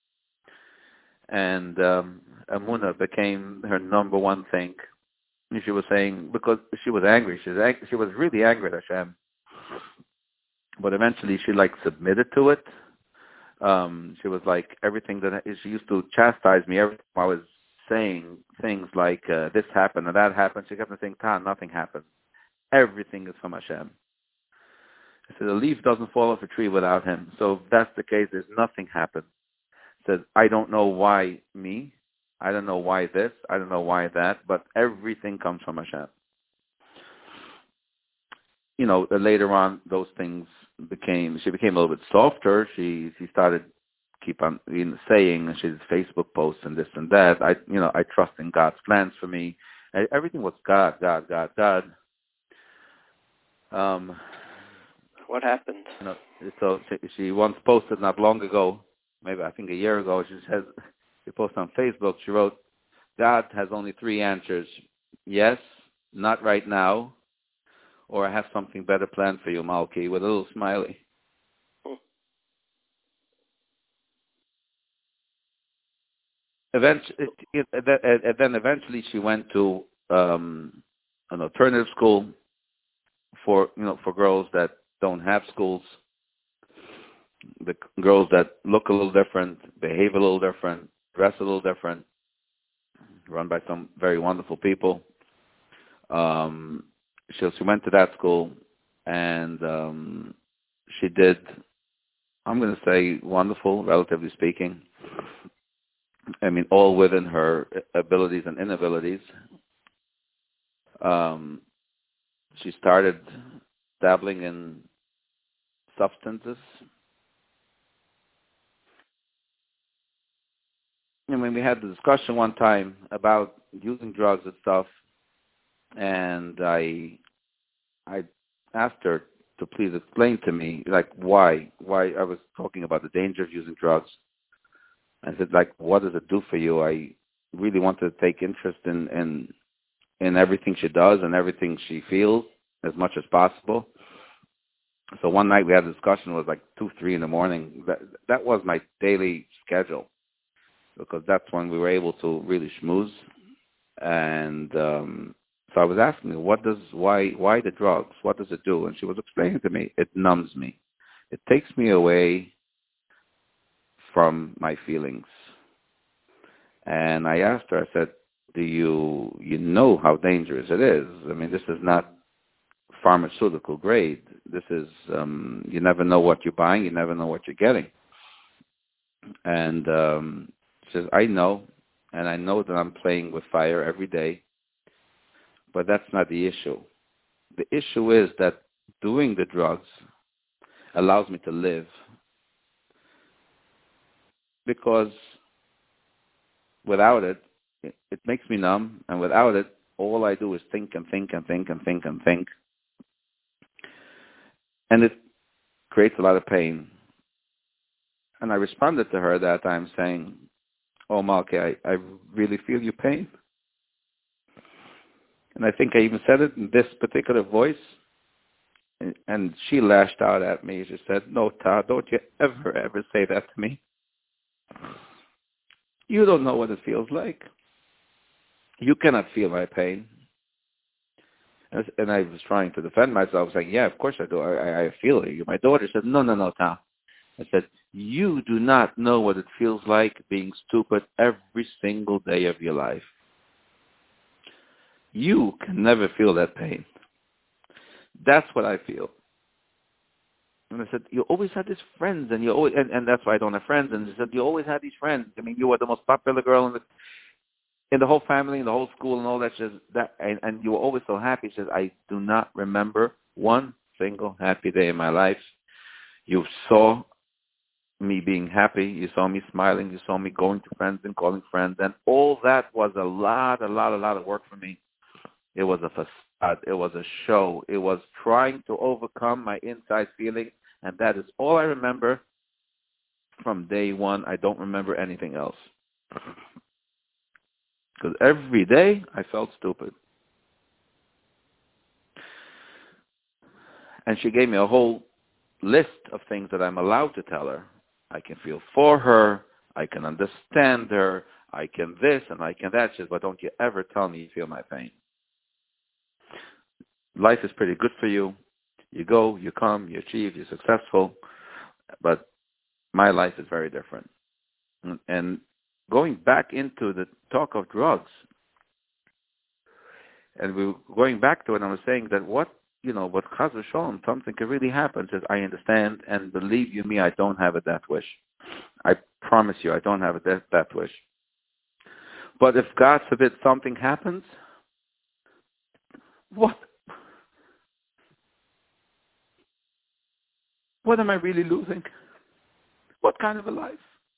And Amunah became her number one thing. And she was saying, because she was angry, she was really angry at Hashem. But eventually she submitted to it. She was like, everything she used to chastise me every time I was saying things like this happened and that happened. She kept on saying, nothing happened. Everything is from Hashem. I said, a leaf doesn't fall off a tree without him. So if that's the case, there's nothing happened. Says, I don't know why me. I don't know why this. I don't know why that. But everything comes from Hashem. Later on, those things she became a little bit softer. She started keep on saying, she did Facebook posts and this and that. I trust in God's plans for me. Everything was God. What happened? So she once posted not long ago, maybe I think a year ago, she posted on Facebook, she wrote, God has only 3 answers. Yes, not right now, or I have something better planned for you, Malki, with a little smiley. Eventually she went to an alternative school for girls that don't have schools, the girls that look a little different, behave a little different, dress a little different, run by some very wonderful people. She went to that school, and she did, I'm going to say, wonderful, relatively speaking. I mean, all within her abilities and inabilities. She started dabbling in substances. We had the discussion one time about using drugs and stuff, and I asked her to please explain to me, why I was talking about the danger of using drugs. I said, like, what does it do for you? I really want to take interest in everything she does and everything she feels as much as possible. So one night we had a discussion. It was like 2, 3 in the morning. That was my daily schedule, because that's when we were able to really schmooze. And so I was asking her, why the drugs? What does it do? And she was explaining to me, it numbs me. It takes me away from my feelings. And I asked her, I said, do you know how dangerous it is? I mean, this is not pharmaceutical grade. This is, you never know what you're buying. You never know what you're getting. And she says, I know, and I know that I'm playing with fire every day, but that's not the issue. The issue is that doing the drugs allows me to live, because without it, it makes me numb, and without it, all I do is think and think and think and think and think. And it creates a lot of pain. And I responded to her that time saying, oh, Malki, I really feel your pain. And I think I even said it in this particular voice. And she lashed out at me. She said, no, Ta, don't you ever say that to me. You don't know what it feels like. You cannot feel my pain. And I was trying to defend myself, saying, yeah, of course I do. I feel it. My daughter said, no, Ta. I said, you do not know what it feels like being stupid every single day of your life. You can never feel that pain. That's what I feel. And I said, you always had these friends, and you always, and that's why I don't have friends. And she said, you always had these friends. I mean, you were the most popular girl in the whole family, in the whole school, and all that. She says, and you were always so happy. She says, I do not remember one single happy day in my life. You saw me being happy. You saw me smiling. You saw me going to friends and calling friends. And all that was a lot of work for me. It was a facade. It was a show. It was trying to overcome my inside feeling. And that is all I remember from day one. I don't remember anything else. Because every day I felt stupid. And she gave me a whole list of things that I'm allowed to tell her. I can feel for her. I can understand her. I can this and I can that. She says, but don't you ever tell me you feel my pain. Life is pretty good for you. You go, you come, you achieve, you're successful. But my life is very different. And going back into the talk of drugs, and we were going back to it, and I was saying that what Chas v'sholom, something could really happen. Says, I understand, and believe you me, I don't have a death wish. I promise you, I don't have a death wish. But if, God forbid, something happens, what am I really losing? What kind of a life?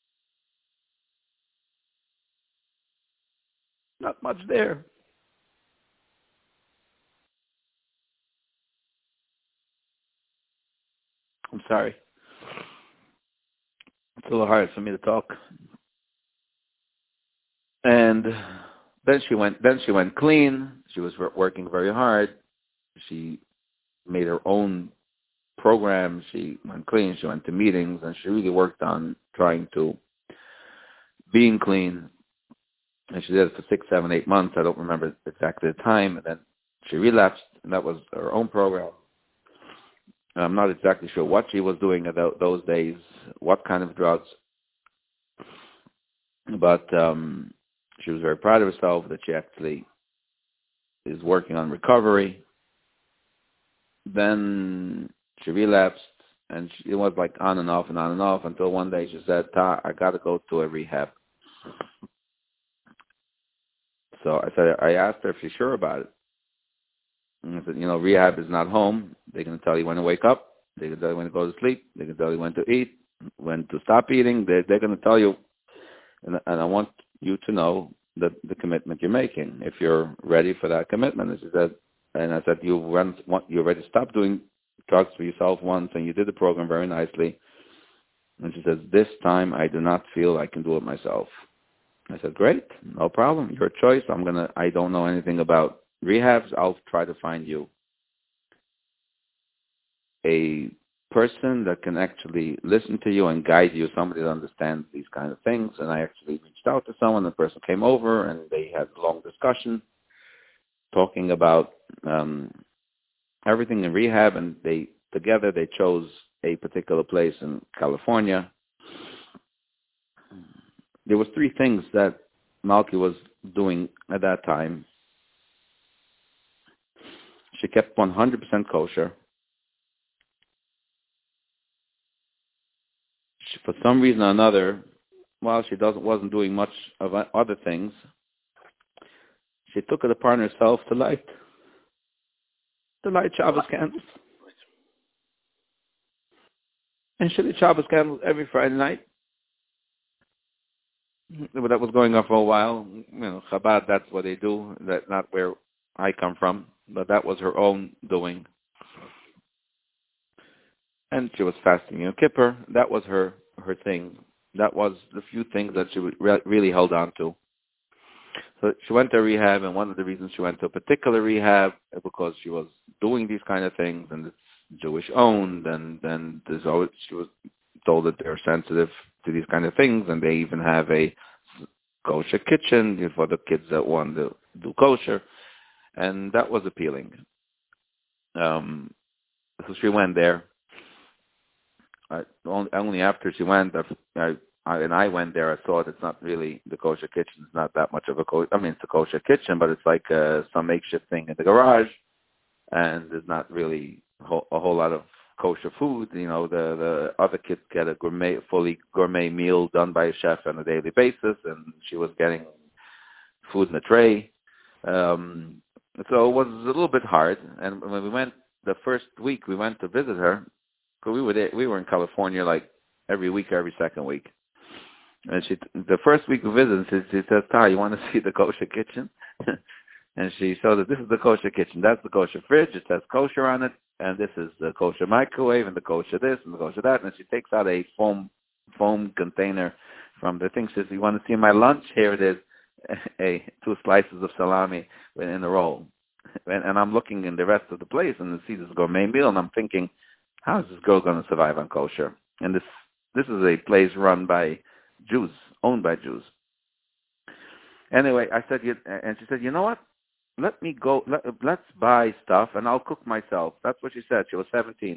Not much there. I'm sorry. It's a little hard for me to talk. And then she went clean. She was working very hard. She made her own program. She went clean. She went to meetings, and she really worked on trying to being clean. And she did it for 6, 7, 8 months. I don't remember exactly the time. And then she relapsed, and that was her own program. I'm not exactly sure what she was doing at those days, what kind of drugs. But she was very proud of herself that she actually is working on recovery. Then she relapsed, and it was like on and off until one day she said, Ta, I got to go to a rehab. So I asked her if she's sure about it. And I said, rehab is not home. They're going to tell you when to wake up. They're going to tell you when to go to sleep. They're going to tell you when to eat, when to stop eating. They're going to tell you. And I want you to know the commitment you're making, if you're ready for that commitment. And she said, and I said, you already stopped doing drugs for yourself once, and you did the program very nicely. And she says, this time I do not feel I can do it myself. I said, great, no problem, your choice. I don't know anything about rehabs. I'll try to find you a person that can actually listen to you and guide you, somebody that understands these kind of things. And I actually reached out to someone. The person came over, and they had a long discussion talking about everything in rehab, and they chose a particular place in California. There was three things that Malki was doing at that time. She kept 100% kosher. For some reason or another, while she wasn't doing much of other things, she took it upon herself to light Shabbos candles. And she lit Shabbos candles every Friday night. That was going on for a while. Chabad, that's what they do. That's not where I come from. But that was her own doing. And she was fasting Yom Kippur. That was her thing. That was the few things that she really held on to. So she went to rehab, and one of the reasons she went to a particular rehab is because she was doing these kind of things, and it's Jewish owned, and then she was told that they're sensitive to these kind of things, and they even have a kosher kitchen for the kids that want to do kosher, and that was appealing. So she went there. Only after she went, I went there, I saw it's not really, the kosher kitchen is not that much of it's a kosher kitchen, but it's like some makeshift thing in the garage, and there's not really a whole lot of kosher food. The other kids get a fully gourmet meal done by a chef on a daily basis, and she was getting food in a tray. So it was a little bit hard, and when we went, the first week we went to visit her, because we were in California like every week, every second week. And the first week we visited, she says, "Ty, you want to see the kosher kitchen?" And she showed us, this is the kosher kitchen. That's the kosher fridge. It says kosher on it. And this is the kosher microwave and the kosher this and the kosher that. And she takes out a foam container from the thing. She says, "You want to see my lunch? Here it is, 2 slices of salami in a roll." And I'm looking in the rest of the place and I see this gourmet meal, and I'm thinking, how is this girl going to survive on kosher? And this is a place run by Jews, owned by Jews. Anyway, I said, and she said, "You know what? Let me go. Let's buy stuff, and I'll cook myself." That's what she said. She was 17,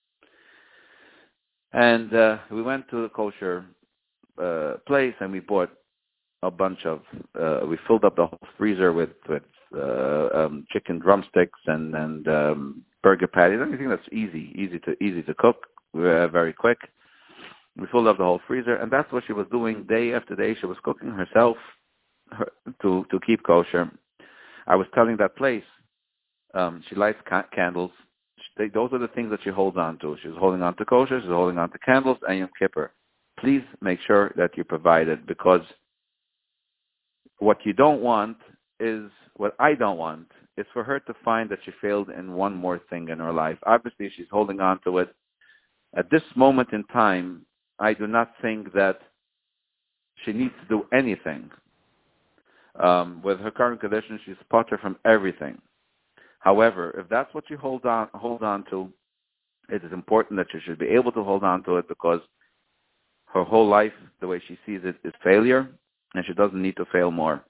and we went to the kosher place, and we bought a bunch of. We filled up the whole freezer with chicken drumsticks and burger patties. Anything that's easy to cook, very quick. We filled up the whole freezer, and that's what she was doing day after day. She was cooking herself to keep kosher. I was telling that place, she lights candles. Those are the things that she holds on to. She's holding on to kosher, she's holding on to candles, and Yom Kippur. Please make sure that you provide it, because what you don't want is, what I don't want, is for her to find that she failed in one more thing in her life. Obviously, she's holding on to it. At this moment in time, I do not think that she needs to do anything. With her current condition, she's potter from everything. However, if that's what you hold on to, it is important that she should be able to hold on to it, because her whole life, the way she sees it, is failure, and she doesn't need to fail more.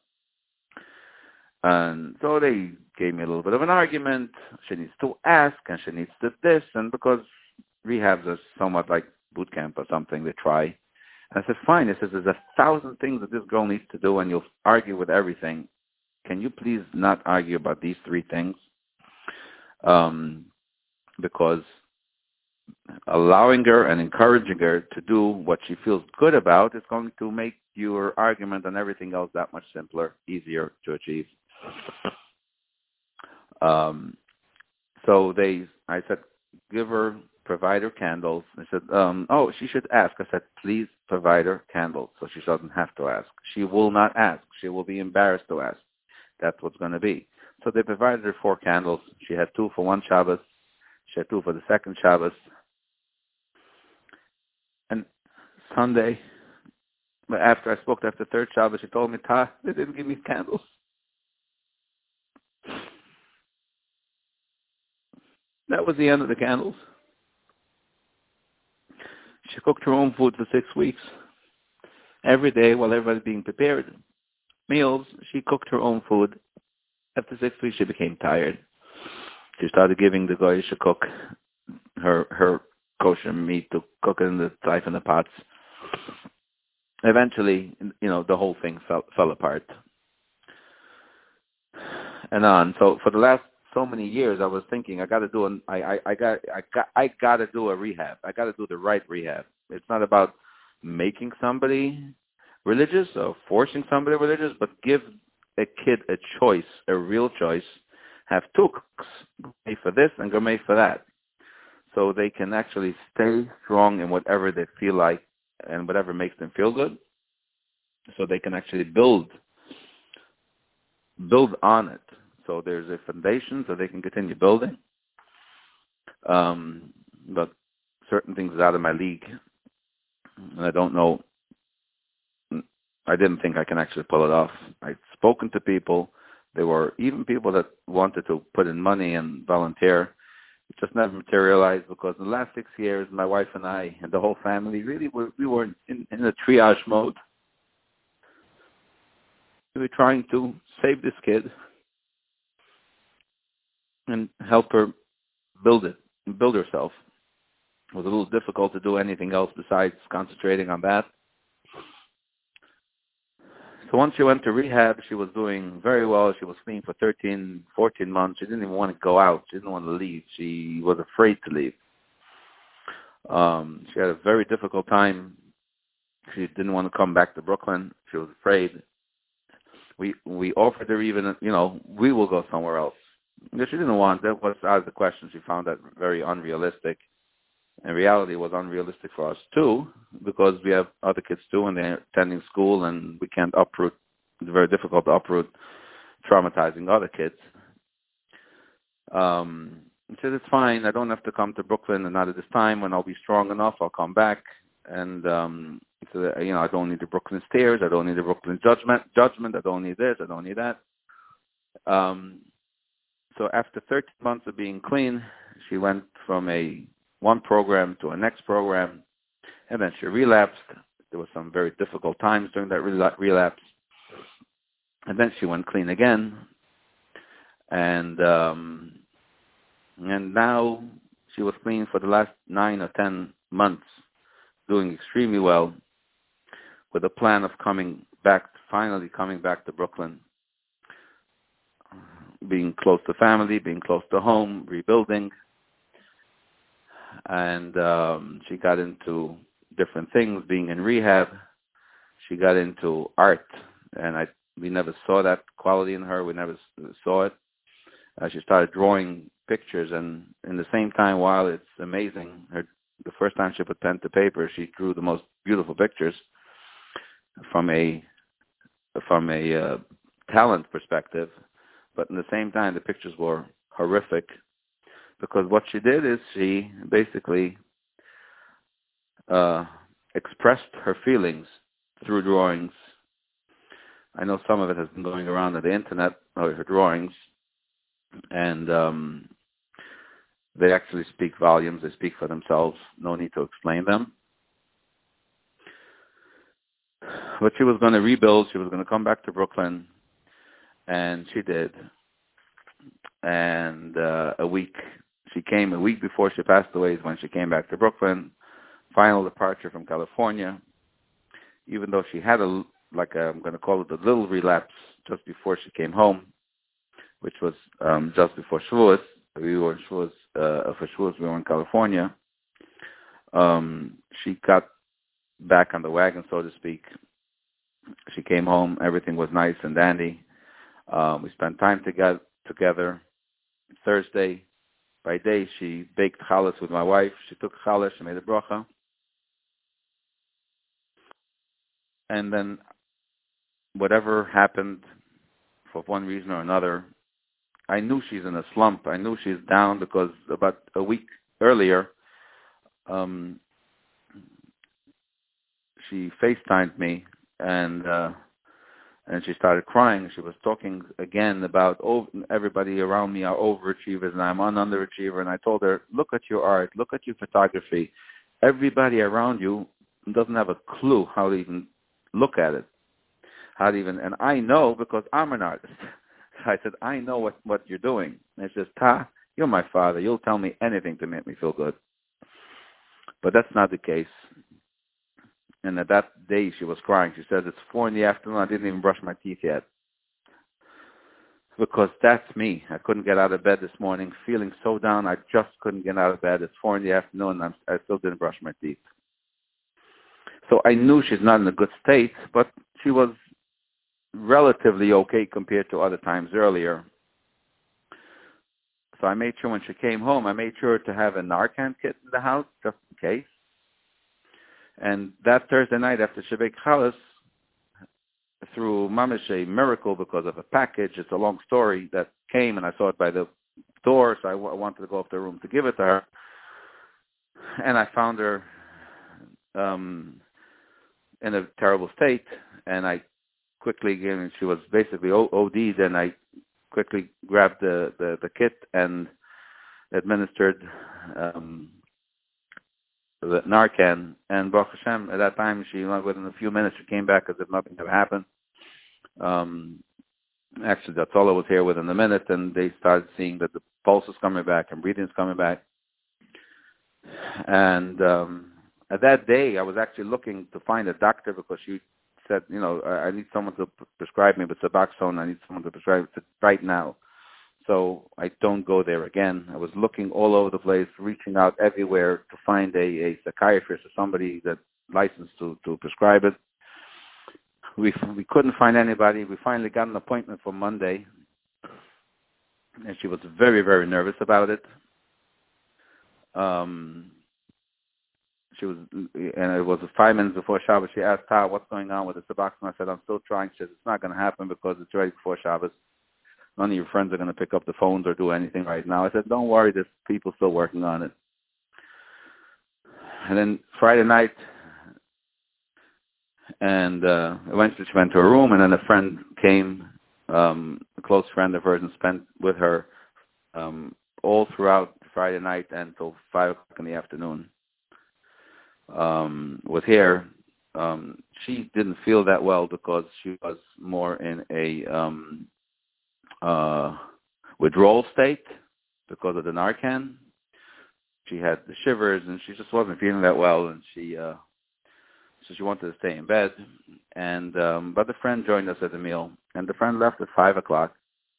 And so they gave me a little bit of an argument. She needs to ask, and she needs to this, and because rehabs are somewhat like boot camp or something, they try. And I said, fine. I said, there's 1,000 things that this girl needs to do, and you'll argue with everything. Can you please not argue about these 3 things? Because allowing her and encouraging her to do what she feels good about is going to make your argument and everything else that much simpler, easier to achieve. So I said, provide her candles. I said, she should ask. I said, please provide her candles so she doesn't have to ask. She will not ask. She will be embarrassed to ask. That's what's going to be. So they provided her 4 candles. She had 2 for one Shabbos. She had 2 for the second Shabbos. And Sunday. But after I spoke after third Shabbos, she told me, "Ta, they didn't give me candles." That was the end of the candles. She cooked her own food for 6 weeks. Every day while everybody's being prepared meals, she cooked her own food. After 6 weeks, she became tired. She started giving the guys to cook her kosher meat, to cook it in the siphon pots. Eventually, the whole thing fell apart. And on. So for the last so many years, I was thinking I got to do I got to do a rehab. I got to do the right rehab. It's not about making somebody religious or forcing somebody religious, but give a kid a choice, a real choice. Have two cooks, gourmet for this and gourmet for that, so they can actually stay strong in whatever they feel like and whatever makes them feel good. So they can actually build on it. So there's a foundation so they can continue building. But certain things are out of my league. And I don't know. I didn't think I can actually pull it off. I'd spoken to people. There were even people that wanted to put in money and volunteer. It just never materialized because in the last 6 years, my wife and I and the whole family really we were in a triage mode. We were trying to save this kid and help her build herself. It was a little difficult to do anything else besides concentrating on that. So once she went to rehab, she was doing very well. She was clean for 13, 14 months. She didn't even want to go out. She didn't want to leave. She was afraid to leave. She had a very difficult time. She didn't want to come back to Brooklyn. She was afraid. We offered her even, we will go somewhere else. She didn't want. That was out of the question. She found that very unrealistic. In reality, it was unrealistic for us too, because we have other kids too, and they're attending school, and we can't uproot. It's very difficult to uproot traumatizing other kids. He said, "It's fine. I don't have to come to Brooklyn, and not at this time. When I'll be strong enough, I'll come back." And he said, "I don't need the Brooklyn stairs. I don't need the Brooklyn judgment. I don't need this. I don't need that." So after 13 months of being clean, she went from one program to a next program, and then she relapsed. There were some very difficult times during that relapse. And then she went clean again. And now she was clean for the last 9 or 10 months, doing extremely well, with a plan of finally coming back to Brooklyn, being close to family, being close to home, rebuilding. And she got into different things, being in rehab. She got into art, and we never saw that quality in her. We never saw it. She started drawing pictures, and in the same time, while it's amazing, the first time she put pen to paper, she drew the most beautiful pictures from a talent perspective. But in the same time, the pictures were horrific. Because what she did is she basically expressed her feelings through drawings. I know some of it has been going around on the internet, her drawings, and they actually speak volumes. They speak for themselves. No need to explain them. But she was going to rebuild. She was going to come back to Brooklyn, and she did. And she came a week before she passed away is when she came back to Brooklyn. Final departure from California. Even though she had I'm going to call it a little relapse just before she came home, which was just before Shavuos. We were in Shavuos, for Shavuos we were in California. She got back on the wagon, so to speak. She came home. Everything was nice and dandy. We spent time together. Thursday, by day, she baked challah with my wife. She took challah, she made a bracha. And then whatever happened, for one reason or another, I knew she's in a slump. I knew she's down because about a week earlier, she FaceTimed me, and she started crying. She was talking again about everybody around me are overachievers and I'm an underachiever. And I told her, look at your art, look at your photography. Everybody around you doesn't have a clue how to even look at it. And I know because I'm an artist. So I said, I know what you're doing. And she says, Ta, you're my father. You'll tell me anything to make me feel good. But that's not the case. And at that day, she was crying. She said, it's 4 PM. I didn't even brush my teeth yet. Because that's me. I couldn't get out of bed this morning, feeling so down. I just couldn't get out of bed. It's 4 PM, and I still didn't brush my teeth. So I knew she's not in a good state, but she was relatively okay compared to other times earlier. So I made sure when she came home, I made sure to have a Narcan kit in the house, just in case. And that Thursday night after Shebek Chalas, through Mamish, a miracle because of a package, it's a long story, that came and I saw it by the door, so I wanted to go up to the room to give it to her. And I found her in a terrible state, and I quickly, and she was basically OD'd, and I quickly grabbed the kit and administered the Narcan, and Baruch Hashem, at that time, within a few minutes, she came back as if nothing had happened. Actually, the Tzala was here within a minute, and they started seeing that the pulse was coming back and breathing is coming back. And at that day, I was actually looking to find a doctor because she said, I need someone to prescribe me with Suboxone. I need someone to prescribe it right now. So I don't go there again. I was looking all over the place, reaching out everywhere to find a psychiatrist or somebody that's licensed to prescribe it. We couldn't find anybody. We finally got an appointment for Monday, and she was very, very nervous about it. And it was 5 minutes before Shabbos. She asked, "Ta, what's going on with the Suboxone?" I said, "I'm still trying." She said, "It's not going to happen because it's ready before Shabbos. None of your friends are going to pick up the phones or do anything right now." I said, "Don't worry, there's people still working on it." And then Friday night, and eventually she went to her room, and then a friend came, a close friend of hers, and spent with her all throughout Friday night until 5 o'clock in the afternoon. Was here. She didn't feel that well because she was more in a withdrawal state because of the Narcan. She had the shivers, and she just wasn't feeling that well, and so she wanted to stay in bed. And but the friend joined us at the meal, and the friend left at 5 o'clock.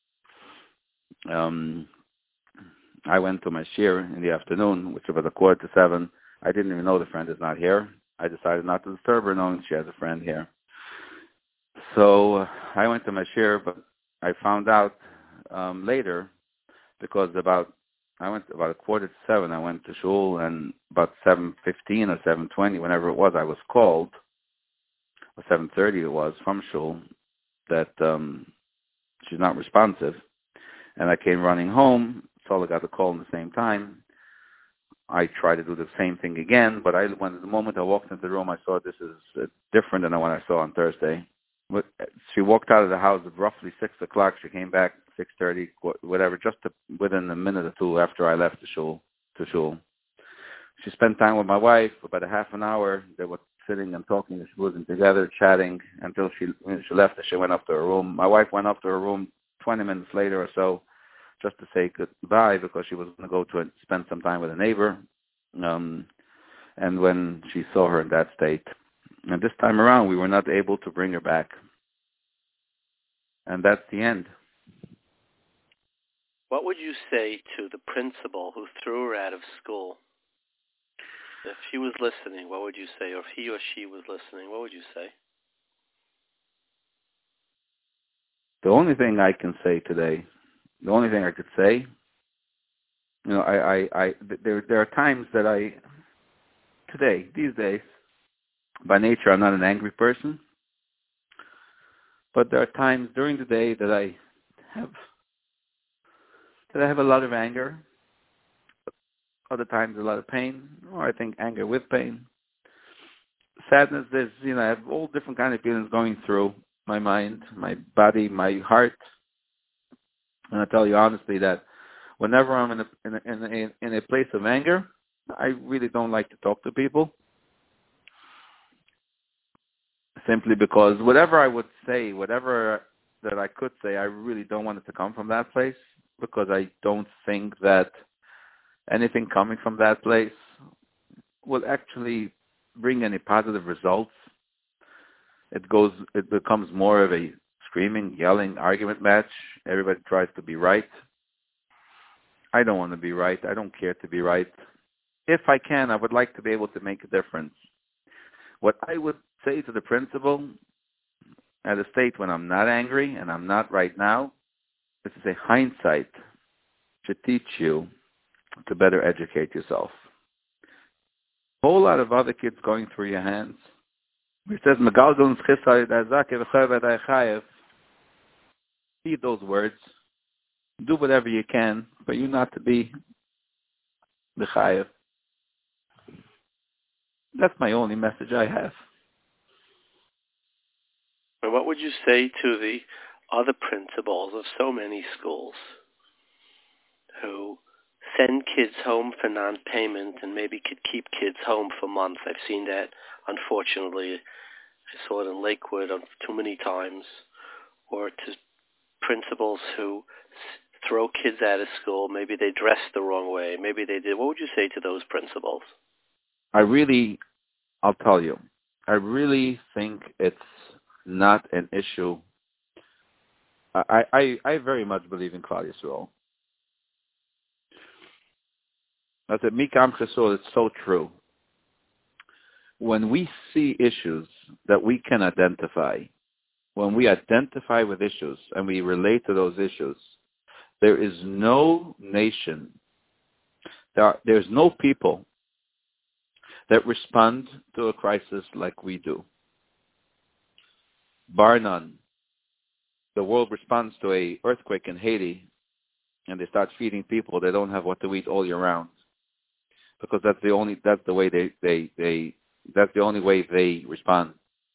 I went to my shir in the afternoon, which was 6:45. I didn't even know the friend is not here. I decided not to disturb her, knowing she has a friend here. So I went to my shir, but I found out later, because I went about 6:45. I went to shul, and about 7:15 or 7:20, whenever it was, I was called, or 7:30 it was, from shul, that she's not responsive. And I came running home. So I got the call at the same time. I tried to do the same thing again, but the moment I walked into the room, I saw this is different than what I saw on Thursday. She walked out of the house at roughly 6 o'clock. She came back 6:30, whatever, just within a minute or two after I left the shul. She spent time with my wife for about a half an hour. They were sitting and talking, and together, chatting until she left. And she went up to her room. My wife went up to her room 20 minutes later or so, just to say goodbye because she was going to go to spend some time with a neighbor. And when she saw her in that state, and this time around, we were not able to bring her back. And that's the end. What would you say to the principal who threw her out of school? If he was listening, what would you say? Or if he or she was listening, what would you say? The only thing I can say today, the only thing I could say, there are times that these days, by nature, I'm not an angry person, but there are times during the day that I have a lot of anger, other times a lot of pain, or I think anger with pain. sadness. There's, I have all different kind of feelings going through my mind, my body, my heart. And I tell you honestly that whenever I'm in a place of anger, I really don't like to talk to people. Simply because whatever I would say, whatever that I could say, I really don't want it to come from that place, because I don't think that anything coming from that place will actually bring any positive results. It becomes more of a screaming, yelling, argument match. Everybody tries to be right. I don't want to be right. I don't care to be right. If I can, I would like to be able to make a difference. What I would say to the principal at a state when I'm not angry, and I'm not right now, is to say hindsight should teach you to better educate yourself. A whole lot of other kids going through your hands. It says, heed those words. Do whatever you can, but you not to be the chayev. That's my only message I have. And what would you say to the other principals of so many schools who send kids home for non-payment and maybe could keep kids home for months? I've seen that, unfortunately. I saw it in Lakewood too many times. Or to principals who throw kids out of school. Maybe they dressed the wrong way. Maybe they did. What would you say to those principals? I'll tell you, I really think it's not an issue. I very much believe in Klal Yisrael. That's it. Mikam Chesol, it's so true. When we see issues that we can identify, when we identify with issues and we relate to those issues, there is no nation, there's no people that respond to a crisis like we do. Bar none. The world responds to an earthquake in Haiti, and they start feeding people. They don't have what to eat all year round, because that's the only way they respond.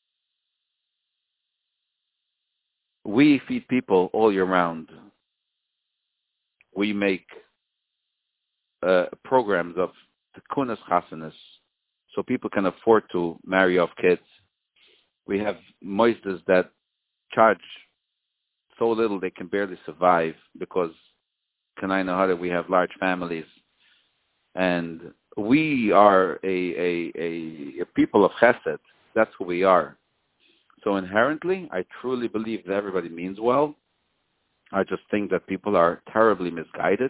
We feed people all year round. We make programs of tekunas chasanas, so people can afford to marry off kids. We have moistas that charge so little they can barely survive, because we have large families. And we are a people of chesed. That's who we are. So inherently, I truly believe that everybody means well. I just think that people are terribly misguided.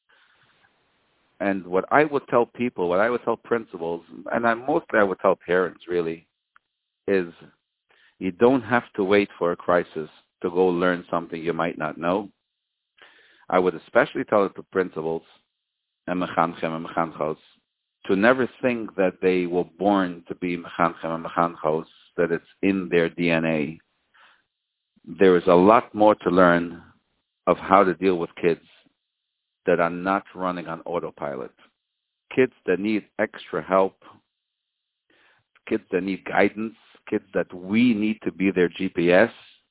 And what I would tell people, what I would tell principals, and I would tell parents really, is you don't have to wait for a crisis to go learn something you might not know. I would especially tell it to principals and mechanchem and mechanchos to never think that they were born to be mechanchem and mechanchos, that it's in their DNA. There is a lot more to learn of how to deal with kids that are not running on autopilot. Kids that need extra help, kids that need guidance, kids that we need to be their GPS.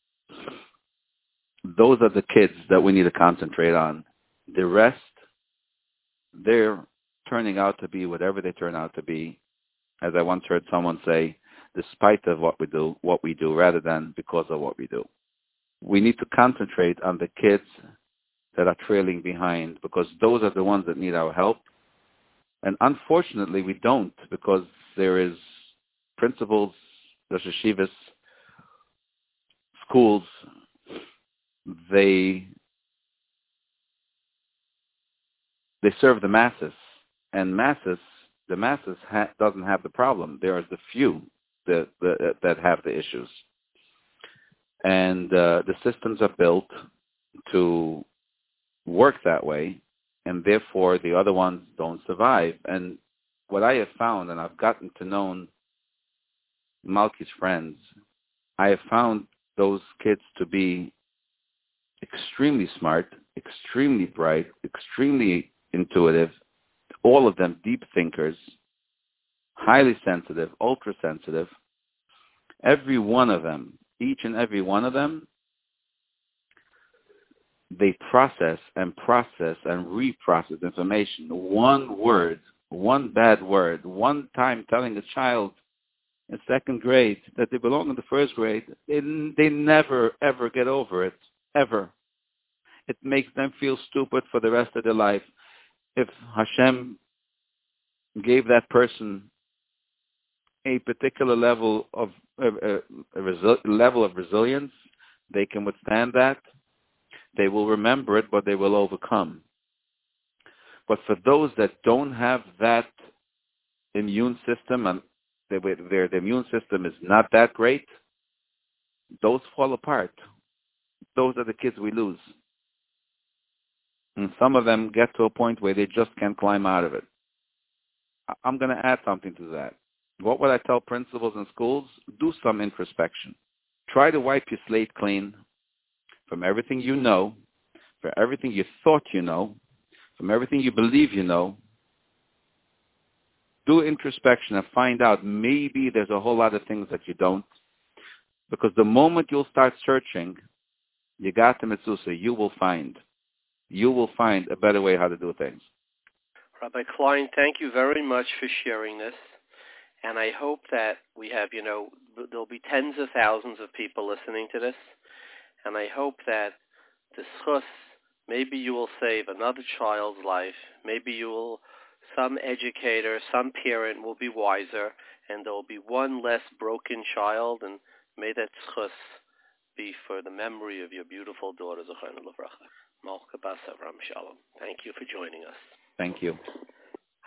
Those are the kids that we need to concentrate on. The rest, they're turning out to be whatever they turn out to be. As I once heard someone say, despite of what we do rather than because of what we do. We need to concentrate on the kids that are trailing behind, because those are the ones that need our help. And unfortunately, we don't, because there is principals, the yeshivas, schools, they serve the masses, and the masses doesn't have the problem. There are the few that have the issues, and the systems are built to work that way, and therefore the other ones don't survive. And what I have found, and I've gotten to know Malki's friends, I have found those kids to be extremely smart, extremely bright, extremely intuitive, all of them deep thinkers, highly sensitive, ultra sensitive. Every one of them, each and every one of them, they process and reprocess information. One word, one bad word, one time telling a child in second grade that they belong in the first grade, they never, ever get over it, ever. It makes them feel stupid for the rest of their life. If Hashem gave that person a particular level of resilience, they can withstand that. They will remember it, but they will overcome. But for those that don't have that immune system, and their immune system is not that great, those fall apart. Those are the kids we lose. And some of them get to a point where they just can't climb out of it. I'm going to add something to that. What would I tell principals in schools? Do some introspection. Try to wipe your slate clean from everything you know, from everything you thought you know, from everything you believe you know. Do introspection and find out maybe there's a whole lot of things that you don't. Because the moment you'll start searching, you got the mitzvah, you will find a better way how to do things. Rabbi Klein, thank you very much for sharing this. And I hope that we have, there'll be tens of thousands of people listening to this. And I hope that the schus, maybe you will save another child's life. Maybe some educator, some parent will be wiser, and there will be one less broken child. And may that schus be for the memory of your beautiful daughter, Zechron Livracha. Malka Bas Avram Shalom. Thank you for joining us. Thank you.